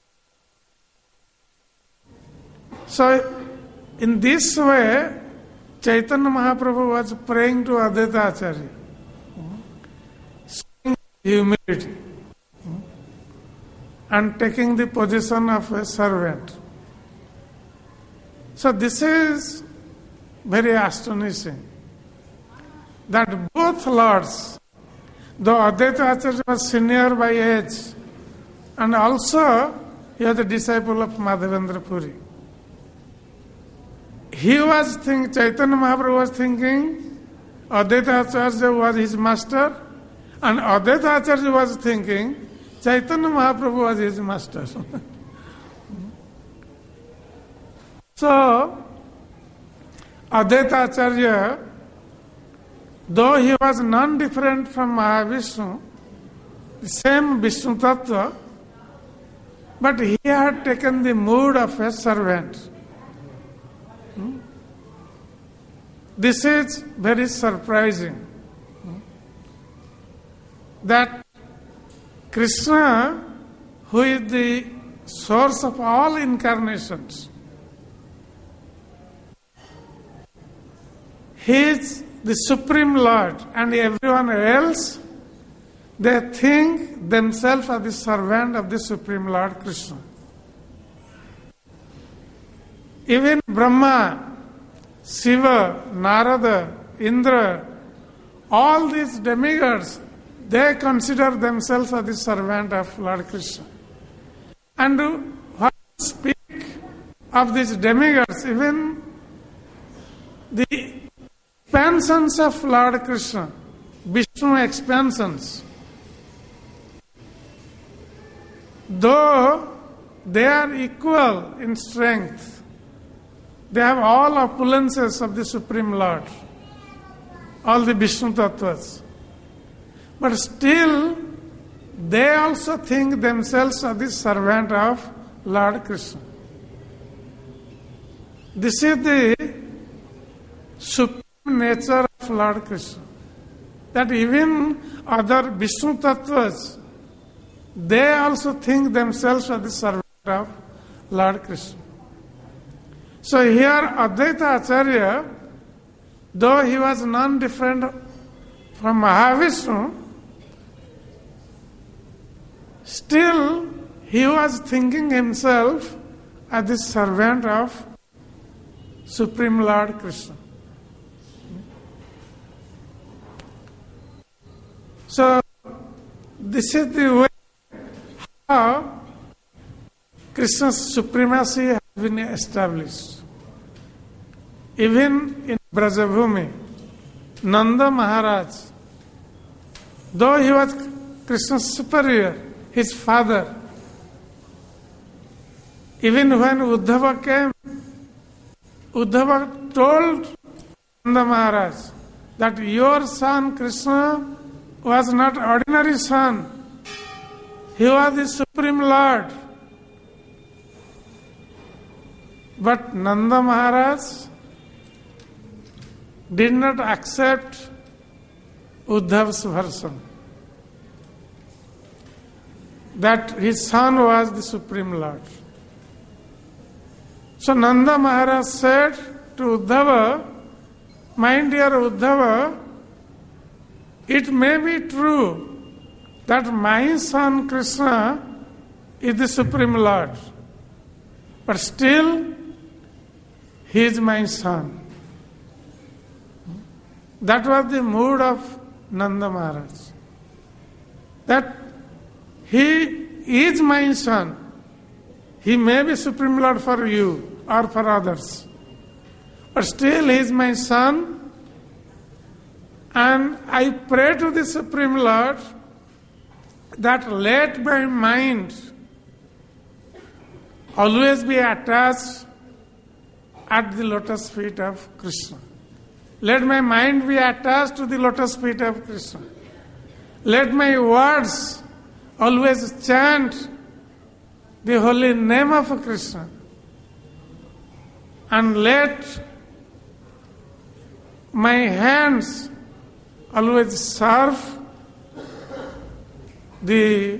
So, in this way, Chaitanya Mahaprabhu was praying to Advaita Acharya, showing humility and taking the position of a servant. So, this is very astonishing that both lords, though Advaita Acharya was senior by age, and also he was a disciple of Madhavendra Puri. He was thinking, Chaitanya Mahaprabhu was thinking, Advaita Acharya was his master, and Advaita Acharya was thinking, Chaitanya Mahaprabhu was his master. So, Advaita Acharya, though he was non-different from Mahavishnu, the same Vishnu Tattva, but he had taken the mood of a servant. This is very surprising. That Krishna, who is the source of all incarnations, he is the Supreme Lord, and everyone else, they think themselves are the servant of the Supreme Lord Krishna. Even Brahma, Shiva, Narada, Indra, all these demigods, they consider themselves as the servant of Lord Krishna. And when you speak of these demigods, even the expansions of Lord Krishna, Vishnu expansions, though they are equal in strength, they have all opulences of the Supreme Lord, all the Vishnu Tattvas. But still, they also think themselves are the servant of Lord Krishna. This is the supreme nature of Lord Krishna. That even other Vishnu Tattvas, they also think themselves are the servant of Lord Krishna. So here Advaita Acharya, though he was non-different from Mahavishnu, still he was thinking himself as the servant of Supreme Lord Krishna. So this is the way how Krishna's supremacy has been established. Even in Brajabhumi, Nanda Maharaj, though he was Krishna's superior, his father, even when Uddhava came, Uddhava told Nanda Maharaj that your son Krishna was not ordinary son. He was the Supreme Lord. But Nanda Maharaj did not accept Uddhav's version that his son was the Supreme Lord. So Nanda Maharaj said to Uddhava, my dear Uddhava, it may be true that my son Krishna is the Supreme Lord, but still he is my son. That was the mood of Nanda Maharaj. That he is my son, He may be Supreme Lord for you or for others, but still He is my son, and I pray to the Supreme Lord that let my mind always be attached at the lotus feet of Krishna. Let my mind be attached to the lotus feet of Krishna. Let my words always chant the holy name of Krishna. And let my hands always serve the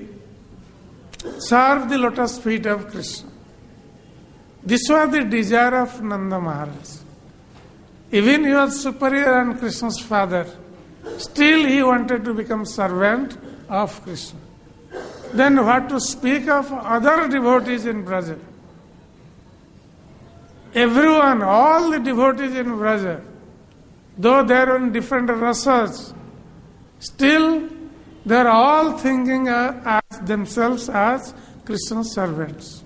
lotus feet of Krishna. This was the desire of Nanda Maharaj. Even he was superior and Krishna's father, still he wanted to become servant of Krishna. Then what to speak of other devotees in Braja? Everyone, all the devotees in Braja, though they are in different rasas, still they are all thinking as themselves as Krishna's servants.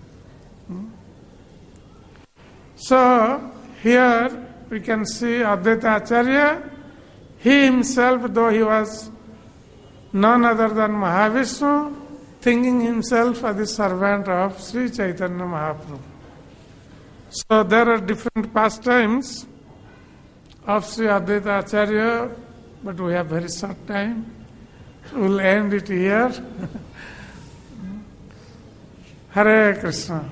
So, here we can see Advaita Acharya. He himself, though he was none other than Mahavishnu, thinking himself as the servant of Sri Chaitanya Mahaprabhu. So, there are different pastimes of Sri Advaita Acharya, but we have very short time. We will end it here. Hare Krishna.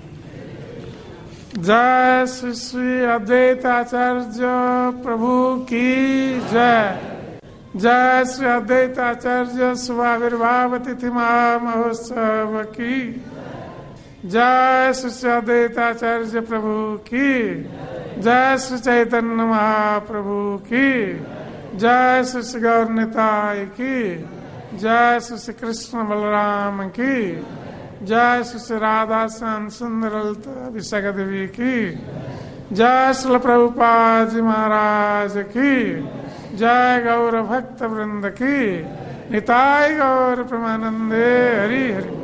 जय श्री श्री अद्वैत आचार्य प्रभु की जय। जय श्री अद्वैत आचार्य शुभाविर्भाव तिथि महोत्सव की जय। श्री श्री अद्वैत आचार्य प्रभु की जय। श्री चैतन्य महाप्रभु की जय। श्री श्री गौर निताय की जय। श्री श्री कृष्ण बलराम की जय। श्री राधा श्याम सुंदर ललिता विशाखा देवी की जय। श्रील प्रभुपाद जी महाराज की जय। गौर भक्त वृंद की निताय गौर प्रेमानंदे हरि हरि।